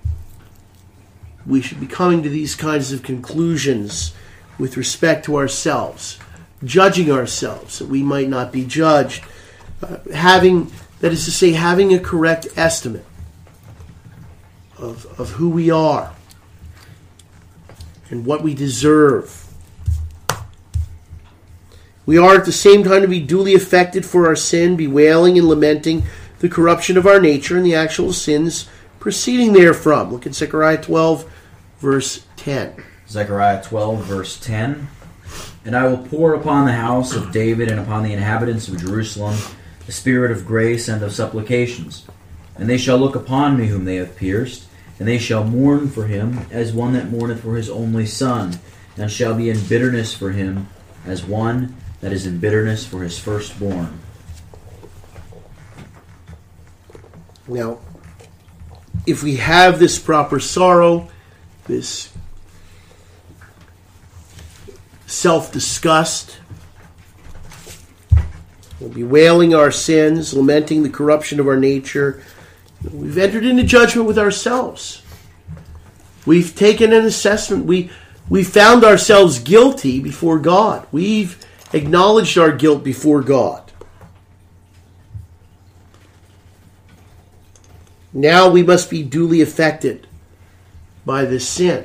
we should be coming to these kinds of conclusions with respect to ourselves, judging ourselves that we might not be judged, having a correct estimate of who we are and what we deserve. We are at the same time to be duly affected for our sin, bewailing and lamenting the corruption of our nature and the actual sins proceeding therefrom. Look at Zechariah 12, verse 10. Zechariah 12, verse 10. And I will pour upon the house of David and upon the inhabitants of Jerusalem the spirit of grace and of supplications. And they shall look upon me whom they have pierced, and they shall mourn for him as one that mourneth for his only son, and shall be in bitterness for him as one that is in bitterness for his firstborn. Now, if we have this proper sorrow, this self-disgust, we'll be bewailing our sins, lamenting the corruption of our nature, we've entered into judgment with ourselves. We've taken an assessment. We found ourselves guilty before God. We've acknowledged our guilt before God. Now we must be duly affected by this sin.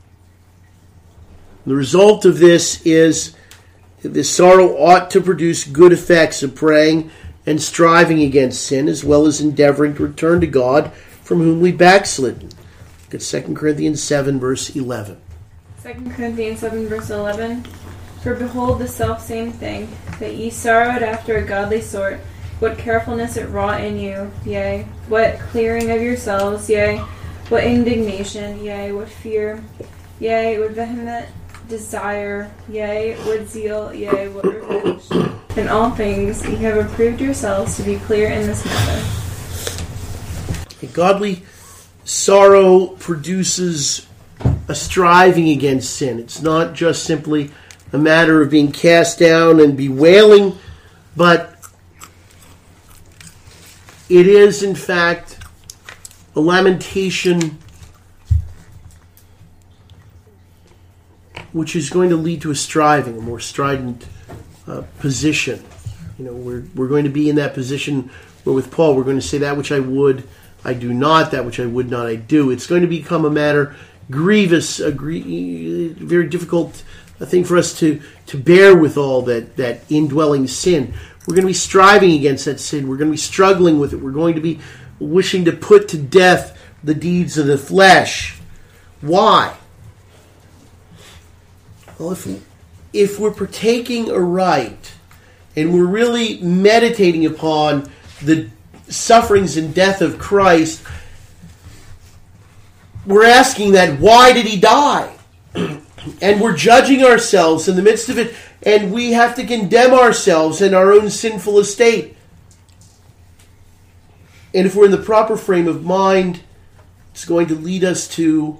The result of this is this sorrow ought to produce good effects of praying and striving against sin, as well as endeavoring to return to God from whom we backslidden. Look at 2 Corinthians 7, verse 11. 2 Corinthians 7, verse 11. For behold, the selfsame thing, that ye sorrowed after a godly sort, what carefulness it wrought in you, yea, what clearing of yourselves, yea, what indignation, yea, what fear, yea, what vehement desire, yea, what zeal, yea, what revenge. In all things ye have approved yourselves to be clear in this matter. A godly sorrow produces a striving against sin. It's not just simply a matter of being cast down and bewailing, but it is, in fact, a lamentation which is going to lead to a striving, a more strident position. You know, we're going to be in that position where with Paul we're going to say, that which I would, I do not, that which I would not, I do. It's going to become a matter grievous, very difficult thing for us to bear with all that indwelling sin. We're going to be striving against that sin. We're going to be struggling with it. We're going to be wishing to put to death the deeds of the flesh. Why? Well, if we're partaking aright and we're really meditating upon the sufferings and death of Christ, we're asking that, why did he die? And we're judging ourselves in the midst of it, and we have to condemn ourselves in our own sinful estate. And if we're in the proper frame of mind, it's going to lead us to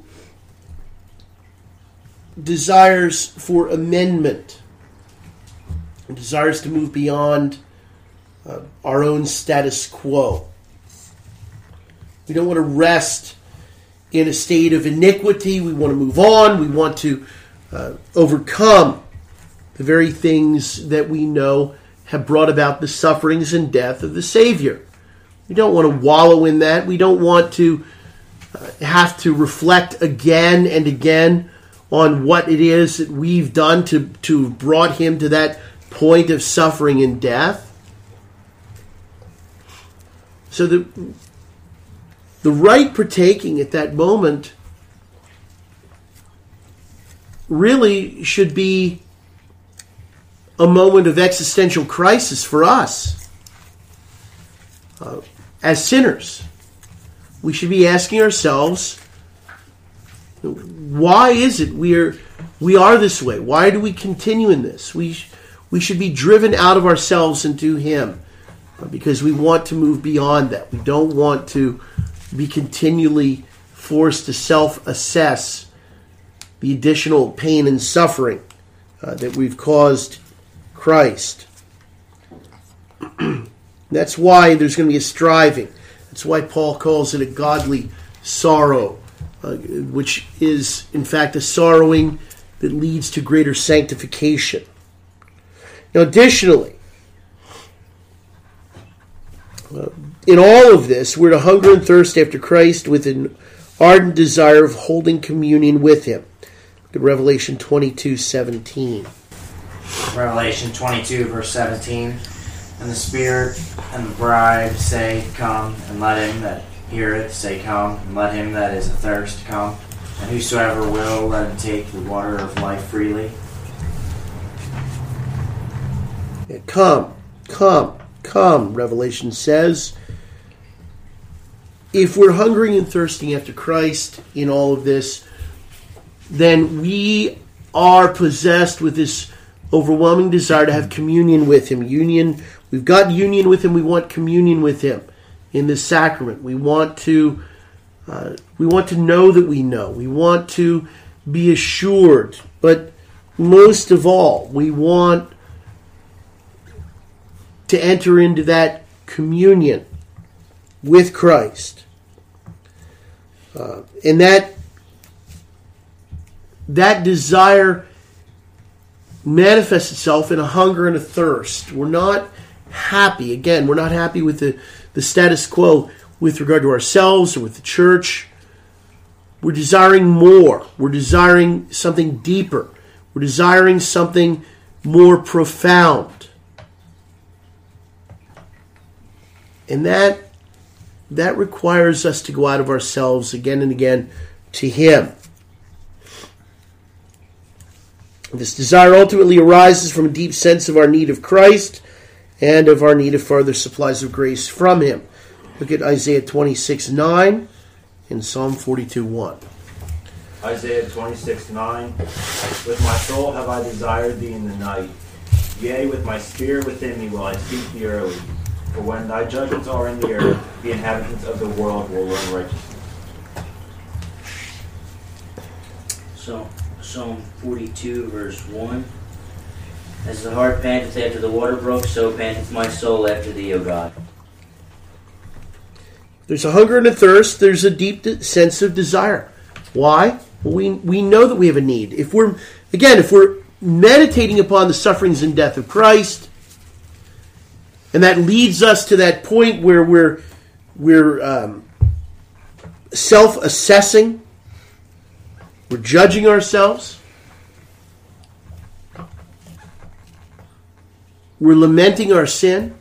desires for amendment, desires to move beyond our own status quo. We don't want to rest in a state of iniquity. We want to move on. We want to overcome the very things that we know have brought about the sufferings and death of the Savior. We don't want to wallow in that. We don't want to have to reflect again and again on what it is that we've done to have brought him to that point of suffering and death. So the right partaking at that moment really should be a moment of existential crisis for us. As sinners, we should be asking ourselves, why is it we are this way? Why do we continue in this? We should be driven out of ourselves into him, because we want to move beyond that. We don't want to be continually forced to self-assess the additional pain and suffering that we've caused Christ. That's why there's going to be a striving. That's why Paul calls it a godly sorrow, which is, in fact, a sorrowing that leads to greater sanctification. Now, additionally, in all of this, we're to hunger and thirst after Christ with an ardent desire of holding communion with Him. Look at Revelation 22:17. Revelation 22, verse 17. And the Spirit and the bride say, Come, and let him that heareth say, Come, and let him that is athirst come. And whosoever will, let him take the water of life freely. Yeah, come, come, come, Revelation says. If we're hungering and thirsting after Christ in all of this, then we are possessed with this overwhelming desire to have communion with Him. We've got union with Him. We want communion with Him in this sacrament. We want to know that we know. We want to be assured. But most of all, we want to enter into that communion with Christ. And that desire manifests itself in a hunger and a thirst. We're not happy. Again, we're not happy with the status quo with regard to ourselves or with the church. We're desiring more. We're desiring something deeper. We're desiring something more profound. And that requires us to go out of ourselves again and again to Him. This desire ultimately arises from a deep sense of our need of Christ and of our need of further supplies of grace from Him. Look at Isaiah 26:9 and Psalm 42:1. Isaiah 26:9. With my soul have I desired thee in the night. Yea, with my spirit within me will I seek thee early. For when thy judgments are in the earth, the inhabitants of the world will learn righteousness. So, Psalm 42, verse 1. As the hart panteth after the water brook, so panteth my soul after thee, O God. There's a hunger and a thirst. There's a deep sense of desire. Why? Well, we know that we have a need. If we're meditating upon the sufferings and death of Christ, and that leads us to that point where we're self-assessing, we're judging ourselves, we're lamenting our sin.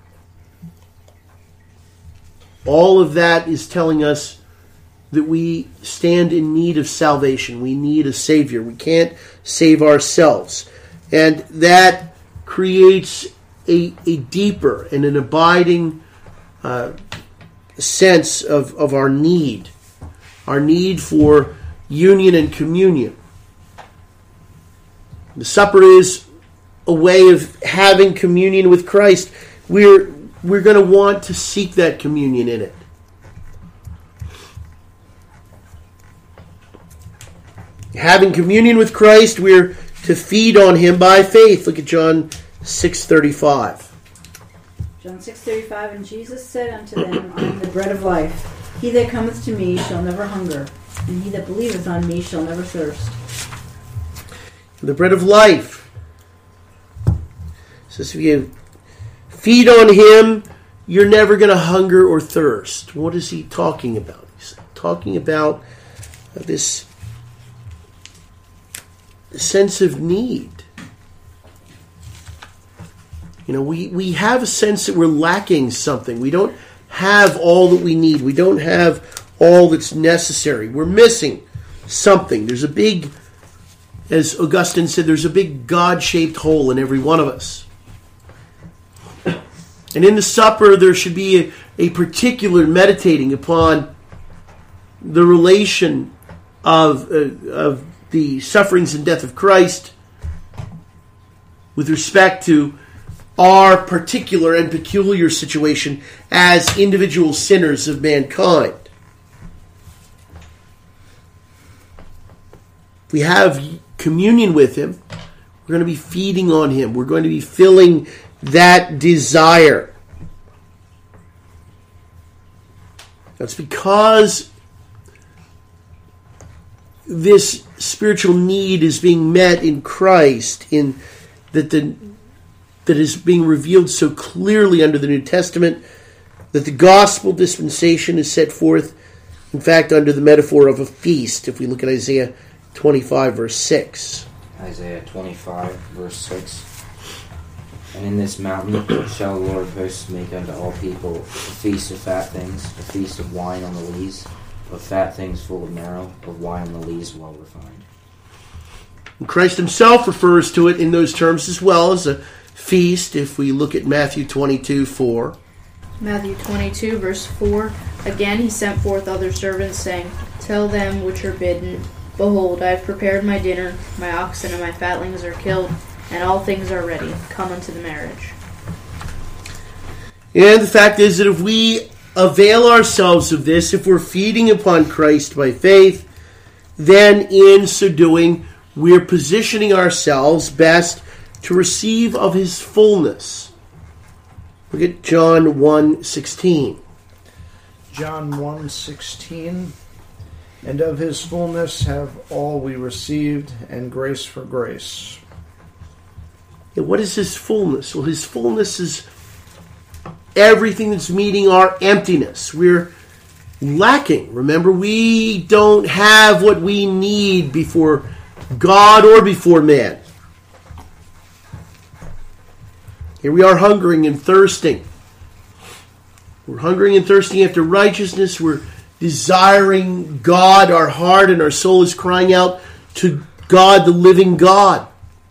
All of that is telling us that we stand in need of salvation. We need a Savior. We can't save ourselves. And that creates a deeper and an abiding sense of our need for union and communion. The supper is a way of having communion with Christ. We're going to want to seek that communion in it. Having communion with Christ, we're to feed on Him by faith. Look at John 6:35. John 6:35, and Jesus said unto them, I am the bread of life. He that cometh to me shall never hunger, and he that believeth on me shall never thirst. The bread of life. It says if you feed on Him, you're never going to hunger or thirst. What is He talking about? He's talking about this sense of need. You know, we have a sense that we're lacking something. We don't have all that we need. We don't have all that's necessary. We're missing something. There's a big, as Augustine said, there's a big God-shaped hole in every one of us. And in the supper, there should be a particular meditating upon the relation of the sufferings and death of Christ with respect to our particular and peculiar situation as individual sinners of mankind. If we have communion with Him, we're going to be feeding on Him. We're going to be filling that desire. That's because this spiritual need is being met in Christ, that is being revealed so clearly under the New Testament, that the gospel dispensation is set forth, in fact, under the metaphor of a feast, if we look at Isaiah 25, verse 6. Isaiah 25, verse 6. And in this mountain shall the Lord of hosts make unto all people a feast of fat things, a feast of wine on the lees, of fat things full of marrow, of wine on the lees well refined. And Christ himself refers to it in those terms as well as a feast, if we look at Matthew 22, 4. Matthew 22, verse 4. Again he sent forth other servants, saying, Tell them which are bidden, Behold, I have prepared my dinner, my oxen and my fatlings are killed, and all things are ready. Come unto the marriage. And the fact is that if we avail ourselves of this, if we're feeding upon Christ by faith, then in so doing, we're positioning ourselves best to receive of his fullness. Look at John 1:16. John 1:16. And of his fullness have all we received, and grace for grace. And what is his fullness? Well, his fullness is everything that's meeting our emptiness. We're lacking. Remember, we don't have what we need before God or before man. Here we are hungering and thirsting. We're hungering and thirsting after righteousness. We're desiring God. Our heart and our soul is crying out to God, the living God.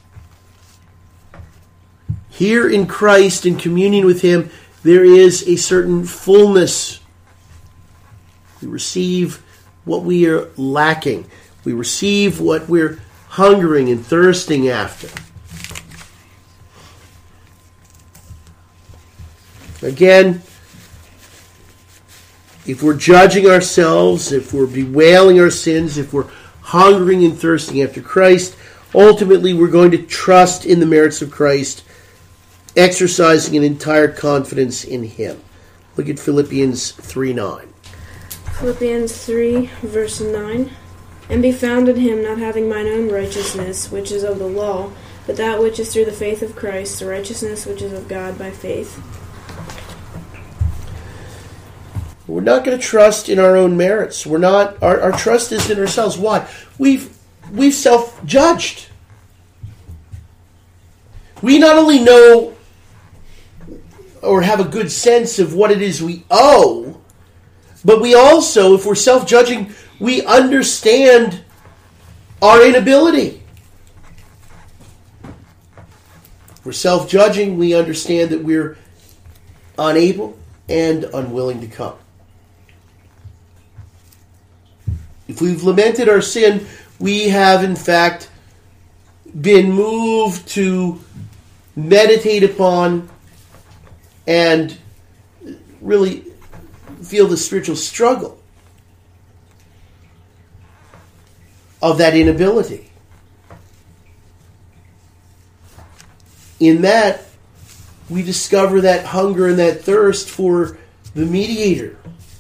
Here in Christ, in communion with him, there is a certain fullness. We receive what we are lacking. We receive what we're hungering and thirsting after. Again, if we're judging ourselves, if we're bewailing our sins, if we're hungering and thirsting after Christ, ultimately we're going to trust in the merits of Christ, exercising an entire confidence in him. Look at Philippians 3:9. Philippians 3, verse 9. And be found in him, not having mine own righteousness, which is of the law, but that which is through the faith of Christ, the righteousness which is of God by faith. We're not going to trust in our own merits. We're not. Our trust is in ourselves. Why? We've self-judged. We not only know or have a good sense of what it is we owe, but we also, if we're self-judging, we understand our inability. If we're self-judging, we understand that we're unable and unwilling to come. If we've lamented our sin, we have in fact been moved to meditate upon and really feel the spiritual struggle of that inability. In that, we discover that hunger and that thirst for the mediator.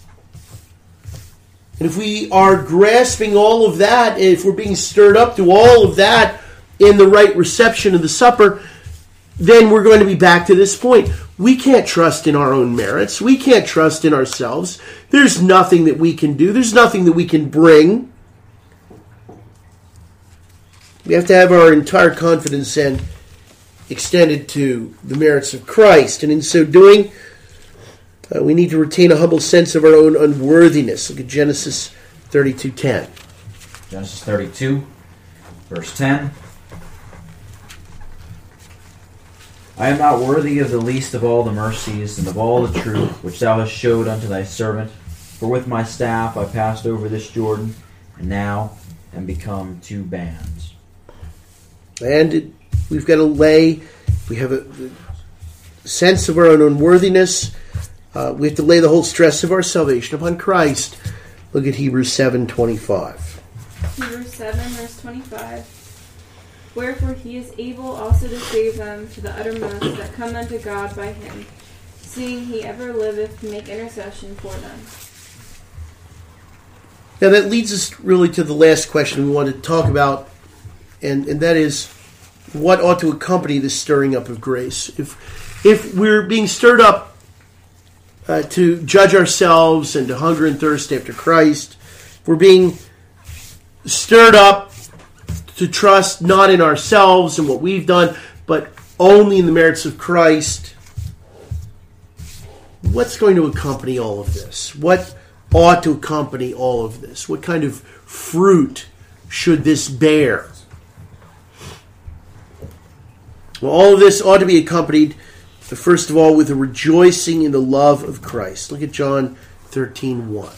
And if we are grasping all of that, if we're being stirred up to all of that in the right reception of the supper, then we're going to be back to this point. We can't trust in our own merits. We can't trust in ourselves. There's nothing that we can do. There's nothing that we can bring. We have to have our entire confidence and extended to the merits of Christ. And in so doing, we need to retain a humble sense of our own unworthiness. Look at Genesis 32:10. Genesis 32, verse 10. I am not worthy of the least of all the mercies and of all the truth which thou hast showed unto thy servant. For with my staff I passed over this Jordan, and now am become two bands. And we've got to we have a sense of our own unworthiness. We have to lay the whole stress of our salvation upon Christ. Look at Hebrews 7:25. Hebrews 7, verse 25. Wherefore he is able also to save them to the uttermost that come unto God by him, seeing he ever liveth to make intercession for them. Now that leads us really to the last question we want to talk about, and that is what ought to accompany this stirring up of grace. If we're being stirred up to judge ourselves and to hunger and thirst after Christ, if we're being stirred up to trust not in ourselves and what we've done, but only in the merits of Christ, what's going to accompany all of this? What ought to accompany all of this? What kind of fruit should this bear? Well, all of this ought to be accompanied, first of all, with a rejoicing in the love of Christ. Look at John 13:1.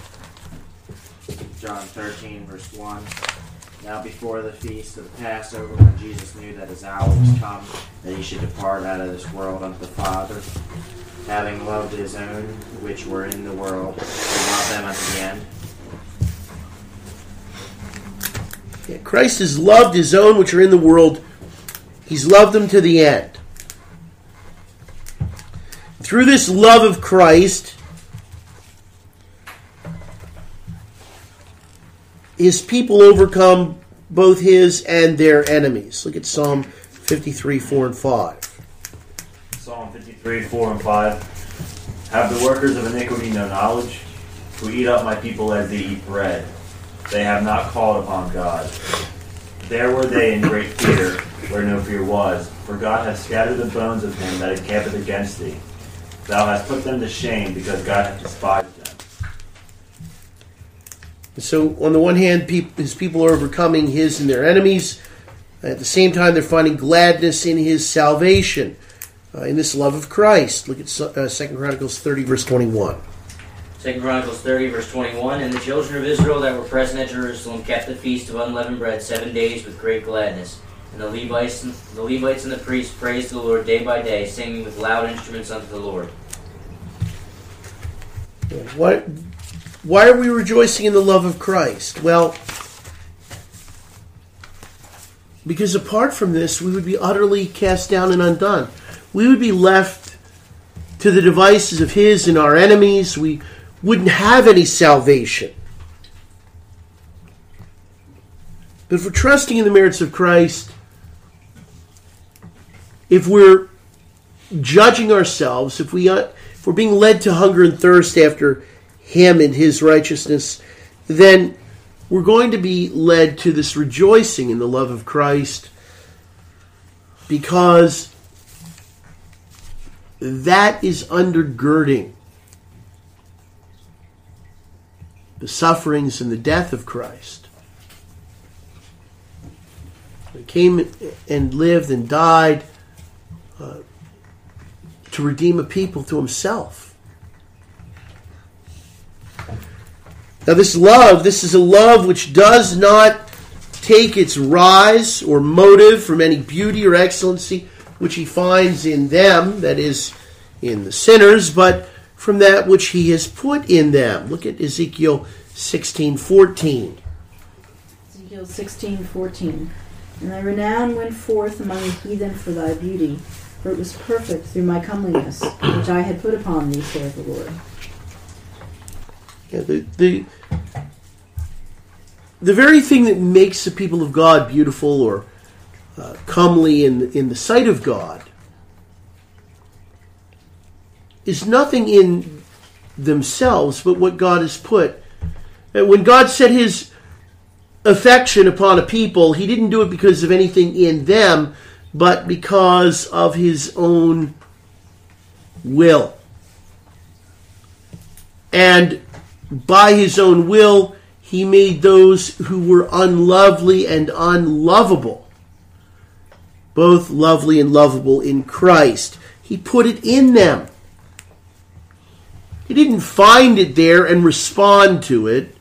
John 13, verse 1. Now before the feast of the Passover, when Jesus knew that his hour was come, that he should depart out of this world unto the Father, having loved his own which were in the world, he loved them unto the end. Yeah, Christ has loved his own which are in the world. He's loved them to the end. Through this love of Christ, his people overcome both his and their enemies. Look at Psalm 53, 4 and 5. Psalm 53, 4 and 5. Have the workers of iniquity no knowledge, who eat up my people as they eat bread? They have not called upon God. There were they in great fear, where no fear was, for God hath scattered the bones of him that encampeth against thee. Thou hast put them to shame, because God hath despised them. So, on the one hand, his people are overcoming his and their enemies. At the same time, they're finding gladness in his salvation, in this love of Christ. Look at 2 Chronicles 30, verse 21. 2 Chronicles 30, verse 21. And the children of Israel that were present at Jerusalem kept the feast of unleavened bread 7 days with great gladness. And the Levites and the priests praised the Lord day by day, singing with loud instruments unto the Lord. Why are we rejoicing in the love of Christ? Well, because apart from this, we would be utterly cast down and undone. We would be left to the devices of his and our enemies. We wouldn't have any salvation. But if we're trusting in the merits of Christ, if we're judging ourselves, if we're being led to hunger and thirst after him and his righteousness, then we're going to be led to this rejoicing in the love of Christ, because that is undergirding the sufferings and the death of Christ. He came and lived and died to redeem a people to himself. Now this is a love which does not take its rise or motive from any beauty or excellency which he finds in them, that is, in the sinners, but from that which he has put in them. Look at Ezekiel 16:14. Ezekiel 16:14. And thy renown went forth among the heathen for thy beauty, for it was perfect through my comeliness, which I had put upon thee, saith the Lord. Yeah, the very thing that makes the people of God beautiful or comely in the sight of God is nothing in themselves but what God has put. When God set his affection upon a people, he didn't do it because of anything in them, but because of his own will. And by his own will, he made those who were unlovely and unlovable both lovely and lovable in Christ. He put it in them. He didn't find it there and respond to it.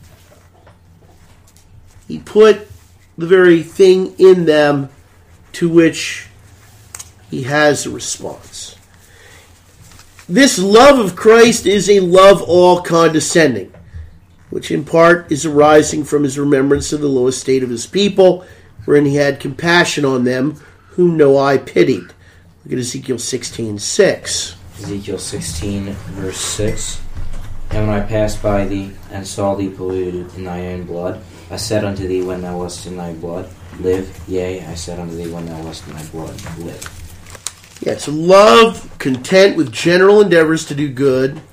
He put the very thing in them to which he has a response. This love of Christ is a love all condescending, which in part is arising from his remembrance of the low estate of his people, wherein he had compassion on them whom no eye pitied. Look at Ezekiel 16:6. Ezekiel 16, verse 6. And when I passed by thee, and saw thee polluted in thy own blood, I said unto thee when thou wast in thy blood, live. Yea, I said unto thee when thou wast in thy blood, live. Yeah, so love, content with general endeavors to do good,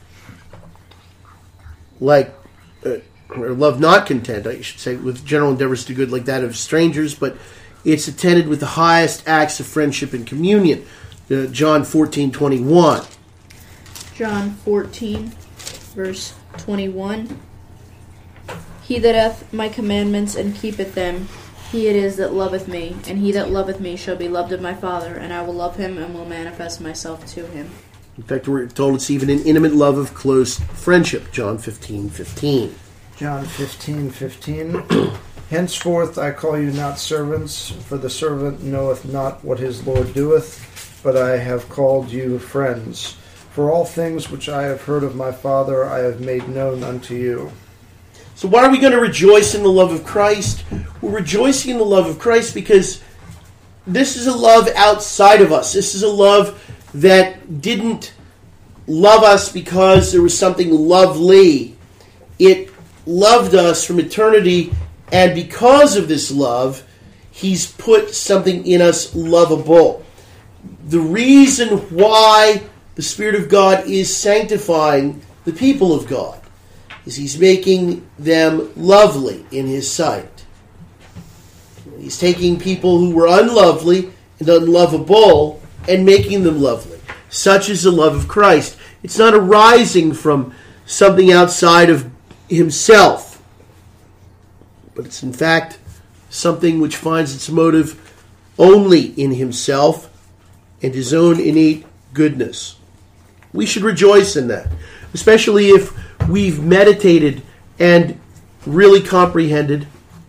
like, or love not content, I should say, with general endeavors to do good like that of strangers, but it's attended with the highest acts of friendship and communion. John 14:21. John 14, verse 21. He that hath my commandments and keepeth them, he it is that loveth me, and he that loveth me shall be loved of my Father, and I will love him and will manifest myself to him. In fact, we're told it's even an intimate love of close friendship. John 15:15. John 15:15. Henceforth I call you not servants, for the servant knoweth not what his Lord doeth, but I have called you friends. For all things which I have heard of my Father I have made known unto you. So why are we going to rejoice in the love of Christ? We're rejoicing in the love of Christ because this is a love outside of us. This is a love that didn't love us because there was something lovely. It loved us from eternity, and because of this love, He's put something in us lovable. The reason why the Spirit of God is sanctifying the people of God is He's making them lovely in His sight. He's taking people who were unlovely and unlovable and making them lovely. Such is the love of Christ. It's not arising from something outside of Himself, but it's in fact something which finds its motive only in Himself and His own innate goodness. We should rejoice in that, especially if we've meditated and really comprehended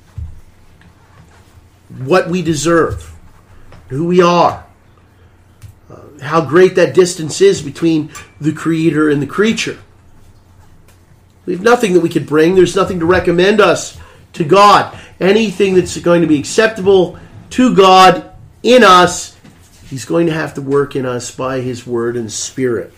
what we deserve, who we are, how great that distance is between the Creator and the creature. We have nothing that we could bring. There's nothing to recommend us to God. Anything that's going to be acceptable to God in us, He's going to have to work in us by His Word and Spirit.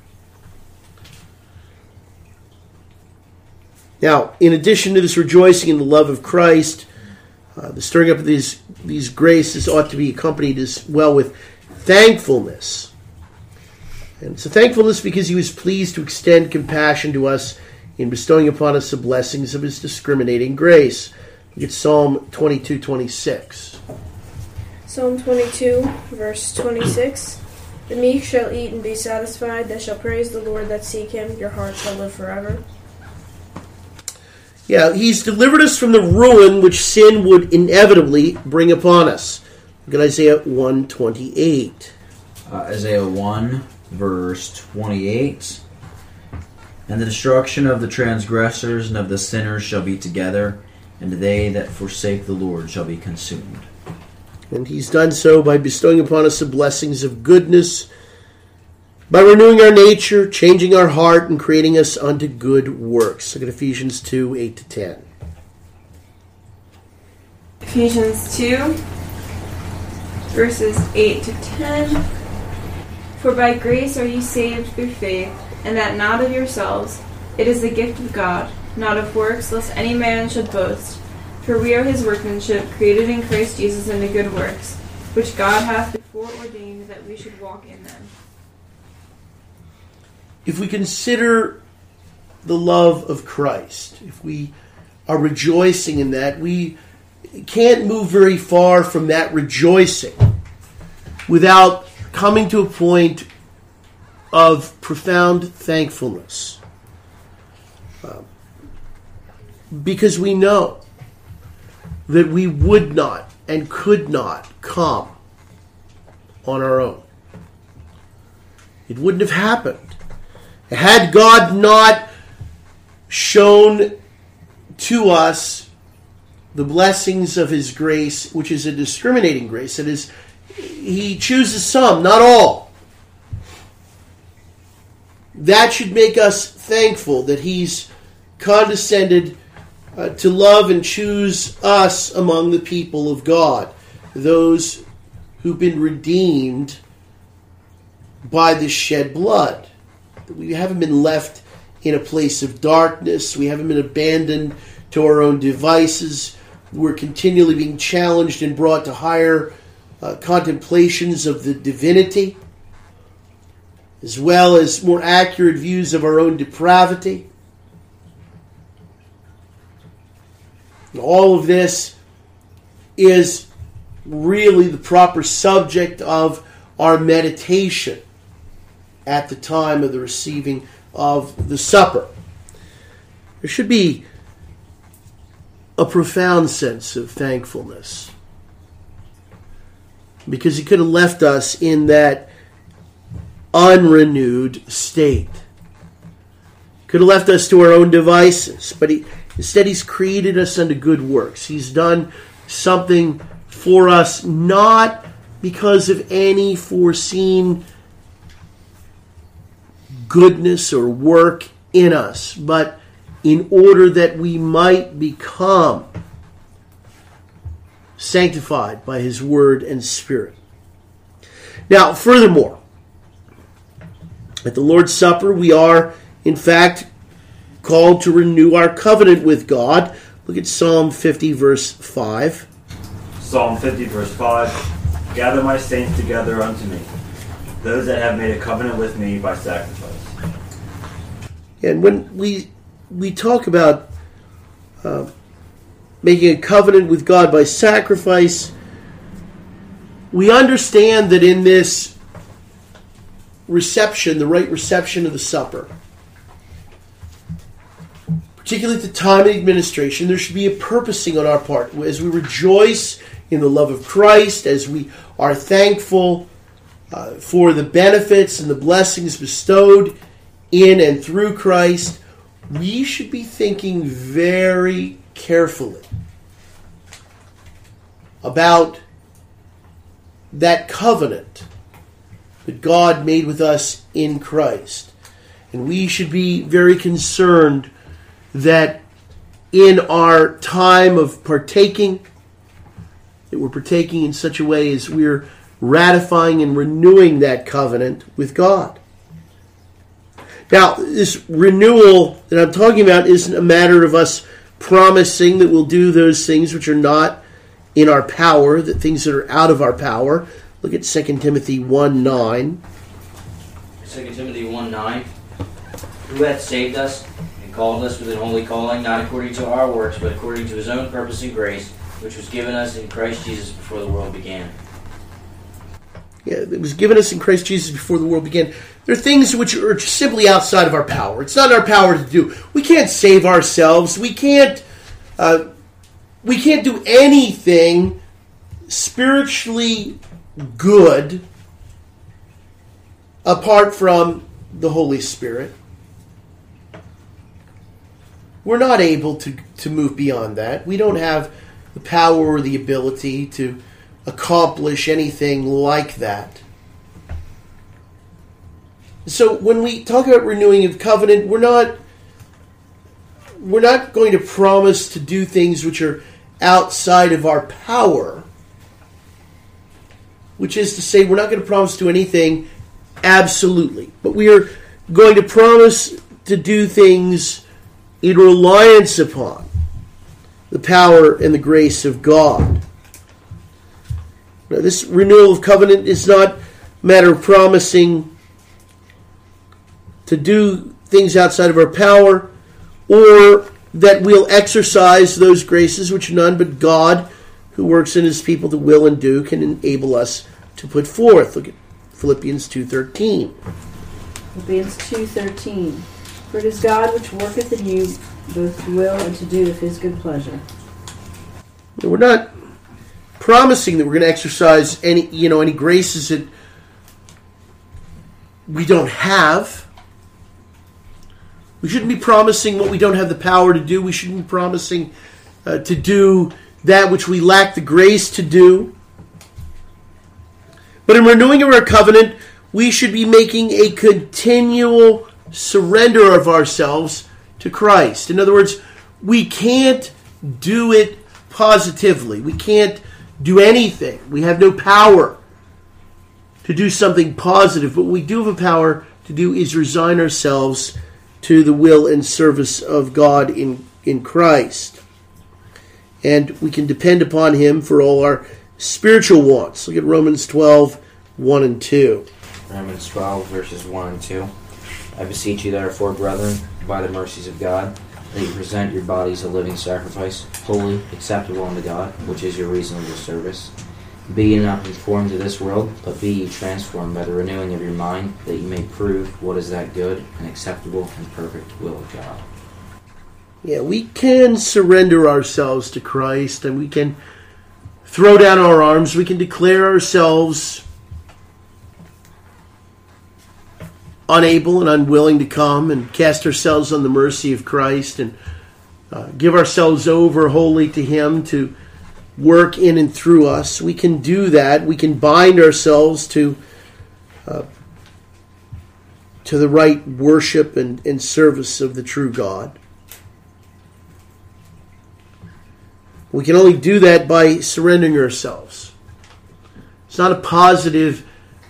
Now, in addition to this rejoicing in the love of Christ, the stirring up of these graces ought to be accompanied as well with thankfulness. And it's a thankfulness because He was pleased to extend compassion to us in bestowing upon us the blessings of His discriminating grace. Look at Psalm 22:26. Psalm 22, verse 26. The meek shall eat and be satisfied. They shall praise the Lord that seek Him. Your heart shall live forever. Yeah, He's delivered us from the ruin which sin would inevitably bring upon us. Look at Isaiah 1:28. Isaiah 1, verse 28. And the destruction of the transgressors and of the sinners shall be together, and they that forsake the Lord shall be consumed. And He's done so by bestowing upon us the blessings of goodness, by renewing our nature, changing our heart, and creating us unto good works. Look at Ephesians 2, 8-10. Ephesians 2, verses 8 to 10. For by grace are ye saved through faith, and that not of yourselves. It is the gift of God, not of works, lest any man should boast. For we are His workmanship, created in Christ Jesus unto good works, which God hath before ordained that we should walk in them. If we consider the love of Christ, if we are rejoicing in that, we can't move very far from that rejoicing without coming to a point of profound thankfulness. Because we know that we would not and could not come on our own. It wouldn't have happened. Had God not shown to us the blessings of His grace, which is a discriminating grace, that is, He chooses some, not all. That should make us thankful that He's condescended to love and choose us among the people of God, those who've been redeemed by the shed blood. We haven't been left in a place of darkness. We haven't been abandoned to our own devices. We're continually being challenged and brought to higher contemplations of the divinity, as well as more accurate views of our own depravity. And all of this is really the proper subject of our meditation at the time of the receiving of the supper. There should be a profound sense of thankfulness, because he could have left us in that unrenewed state. Could have left us to our own devices, but instead he's created us unto good works. He's done something for us, not because of any foreseen goodness or work in us, but in order that we might become sanctified by his word and spirit. Now, furthermore, at the Lord's Supper, we are, in fact, called to renew our covenant with God. Look at Psalm 50, verse 5. Psalm 50, verse 5. Gather my saints together unto me, those that have made a covenant with me by sacrifice. And when we talk about making a covenant with God by sacrifice, we understand that in this reception, the right reception of the supper, particularly at the time of the administration, there should be a purposing on our part. As we rejoice in the love of Christ, as we are thankful for the benefits and the blessings bestowed in and through Christ, we should be thinking very carefully about that covenant that God made with us in Christ. And we should be very concerned that in our time of partaking, that we're partaking in such a way as we're ratifying and renewing that covenant with God. Now, this renewal that I'm talking about isn't a matter of us promising that we'll do those things which are not in our power, that things that are out of our power. Look at 2 Timothy 1:9. 2 Timothy 1:9. Who hath saved us and called us with an holy calling, not according to our works, but according to his own purpose and grace, which was given us in Christ Jesus before the world began. Yeah, it was given us in Christ Jesus before the world began. There are things which are simply outside of our power. It's not in our power to do. We can't save ourselves. We can't do anything spiritually good apart from the Holy Spirit. We're not able to move beyond that. We don't have the power or the ability to accomplish anything like that. So when we talk about renewing of covenant, we're not going to promise to do things which are outside of our power, which is to say we're not going to promise to do anything absolutely, but we are going to promise to do things in reliance upon the power and the grace of God. Now, this renewal of covenant is not a matter of promising to do things outside of our power, or that we'll exercise those graces which none but God, who works in his people to will and do, can enable us to put forth. Look at Philippians 2:13. Philippians 2:13. For it is God which worketh in you both to will and to do of his good pleasure. We're not promising that we're going to exercise any graces that we don't have. We shouldn't be promising what we don't have the power to do. We shouldn't be promising to do that which we lack the grace to do. But in renewing of our covenant, we should be making a continual surrender of ourselves to Christ. In other words, we can't do it positively. We can't do anything. We have no power to do something positive. But what we do have a power to do is resign ourselves to the will and service of God in Christ. And we can depend upon him for all our spiritual wants. Look at Romans 12, 1 and 2. Romans 12, verses 1 and 2. I beseech you, therefore, brethren, by the mercies of God, that you present your bodies a living sacrifice, holy, acceptable unto God, which is your reasonable service. Be ye not conformed to this world, but be ye transformed by the renewing of your mind, that you may prove what is that good and acceptable and perfect will of God. Yeah, we can surrender ourselves to Christ, and we can throw down our arms. We can declare ourselves unable and unwilling to come and cast ourselves on the mercy of Christ and give ourselves over wholly to him to work in and through us. We can do that. We can bind ourselves to the right worship and service of the true God. We can only do that by surrendering ourselves. It's not a positive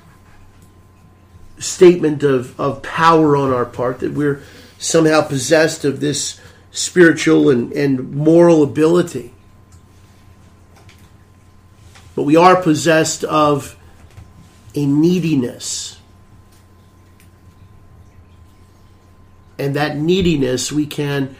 statement of power on our part, that we're somehow possessed of this spiritual and moral ability. But we are possessed of a neediness. And that neediness we can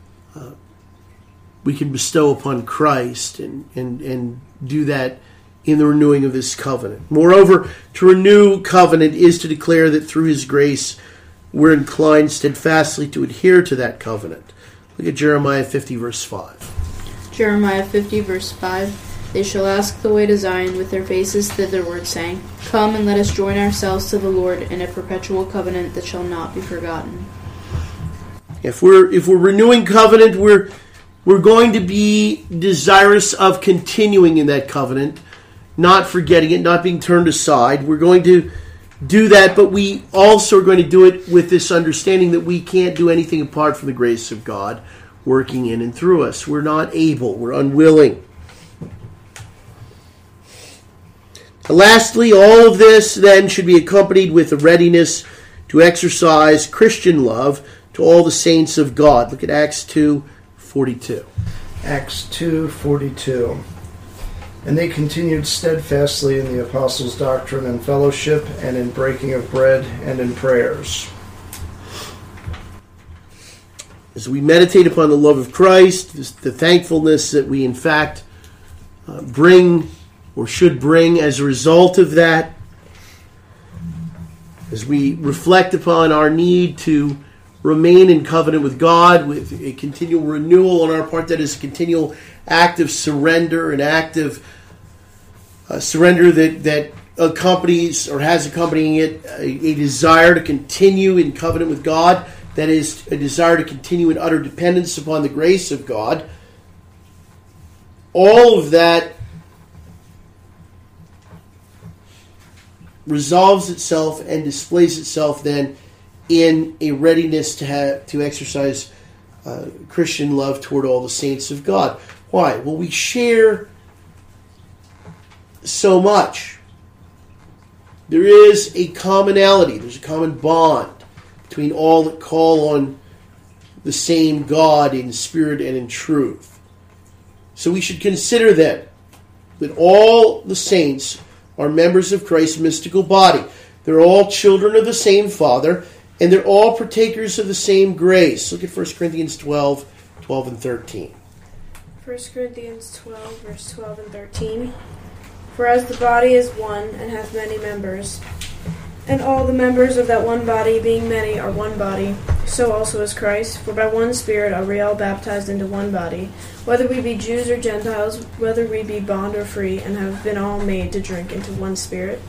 bestow upon Christ and do that in the renewing of this covenant. Moreover, to renew covenant is to declare that through his grace we're inclined steadfastly to adhere to that covenant. Look at Jeremiah 50, verse 5. Jeremiah 50, verse 5. They shall ask the way to Zion with their faces thitherward, saying, Come and let us join ourselves to the Lord in a perpetual covenant that shall not be forgotten. If we're renewing covenant, we're going to be desirous of continuing in that covenant, not forgetting it, not being turned aside. We're going to do that, but we also are going to do it with this understanding that we can't do anything apart from the grace of God working in and through us. We're not able. We're unwilling. Lastly, all of this then should be accompanied with a readiness to exercise Christian love to all the saints of God. Look at Acts 2:42. Acts 2:42. And they continued steadfastly in the apostles' doctrine and fellowship, and in breaking of bread, and in prayers. As we meditate upon the love of Christ, the thankfulness that we in fact bring or should bring as a result of that, as we reflect upon our need to remain in covenant with God with a continual renewal on our part, that is a continual act of surrender, an act of surrender that accompanies or has accompanying it a desire to continue in covenant with God, that is a desire to continue in utter dependence upon the grace of God. All of that resolves itself and displays itself then in a readiness to exercise Christian love toward all the saints of God. Why? Well, we share so much. There is a commonality. There's a common bond between all that call on the same God in spirit and in truth. So we should consider then that all the saints are members of Christ's mystical body. They're all children of the same Father, and they're all partakers of the same grace. Look at 1 Corinthians 12 and 13. 1 Corinthians 12, verse 12 and 13. For as the body is one, and hath many members, and all the members of that one body, being many, are one body, so also is Christ. For by one Spirit are we all baptized into one body, whether we be Jews or Gentiles, whether we be bond or free, and have been all made to drink into one Spirit.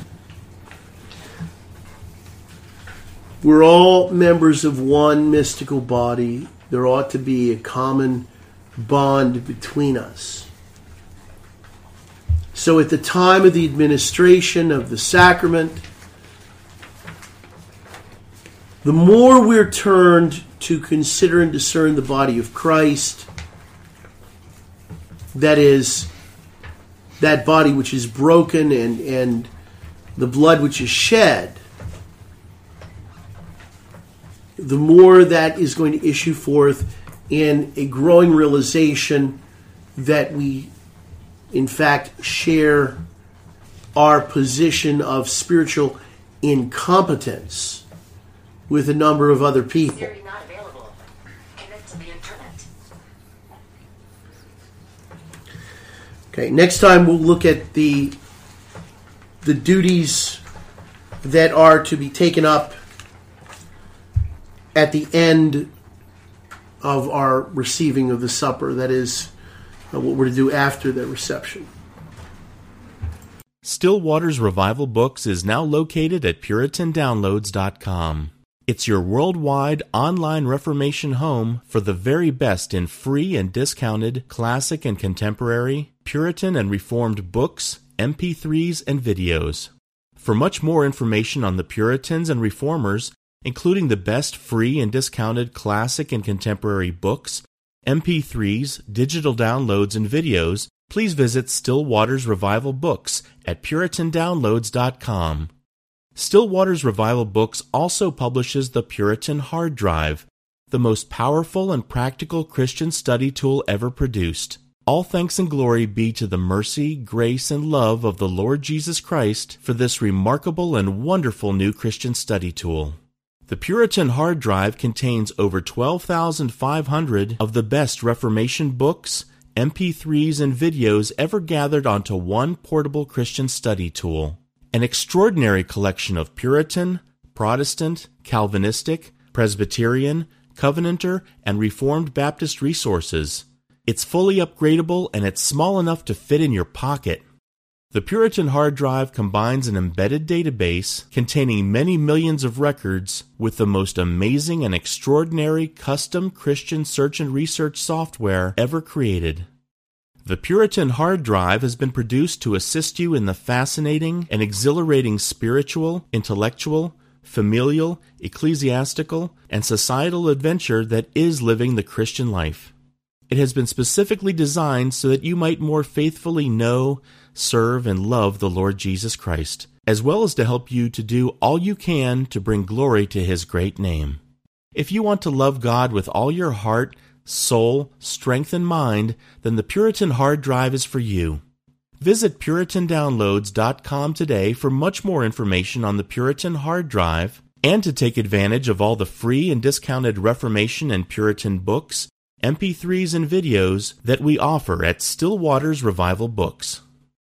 We're all members of one mystical body. There ought to be a common bond between us. So at the time of the administration of the sacrament, the more we're turned to consider and discern the body of Christ, that is, that body which is broken and the blood which is shed, the more that is going to issue forth in a growing realization that we, in fact, share our position of spiritual incompetence with a number of other people. Siri not available. Connect to the internet. Okay, next time we'll look at the duties that are to be taken up at the end of our receiving of the supper. That is what we're to do after the reception. Still Waters Revival Books is now located at PuritanDownloads.com. It's your worldwide online Reformation home for the very best in free and discounted classic and contemporary, Puritan and Reformed books, MP3s, and videos. For much more information on the Puritans and Reformers, including the best free and discounted classic and contemporary books, MP3s, digital downloads, and videos, please visit Still Waters Revival Books at PuritanDownloads.com. Still Waters Revival Books also publishes the Puritan Hard Drive, the most powerful and practical Christian study tool ever produced. All thanks and glory be to the mercy, grace, and love of the Lord Jesus Christ for this remarkable and wonderful new Christian study tool. The Puritan Hard Drive contains over 12,500 of the best Reformation books, MP3s, and videos ever gathered onto one portable Christian study tool. An extraordinary collection of Puritan, Protestant, Calvinistic, Presbyterian, Covenanter, and Reformed Baptist resources. It's fully upgradable and it's small enough to fit in your pocket. The Puritan Hard Drive combines an embedded database containing many millions of records with the most amazing and extraordinary custom Christian search and research software ever created. The Puritan Hard Drive has been produced to assist you in the fascinating and exhilarating spiritual, intellectual, familial, ecclesiastical, and societal adventure that is living the Christian life. It has been specifically designed so that you might more faithfully know, serve, and love the Lord Jesus Christ, as well as to help you to do all you can to bring glory to His great name. If you want to love God with all your heart, soul, strength, and mind, then the Puritan Hard Drive is for you. Visit PuritanDownloads.com today for much more information on the Puritan Hard Drive and to take advantage of all the free and discounted Reformation and Puritan books, MP3s, and videos that we offer at Still Waters Revival Books.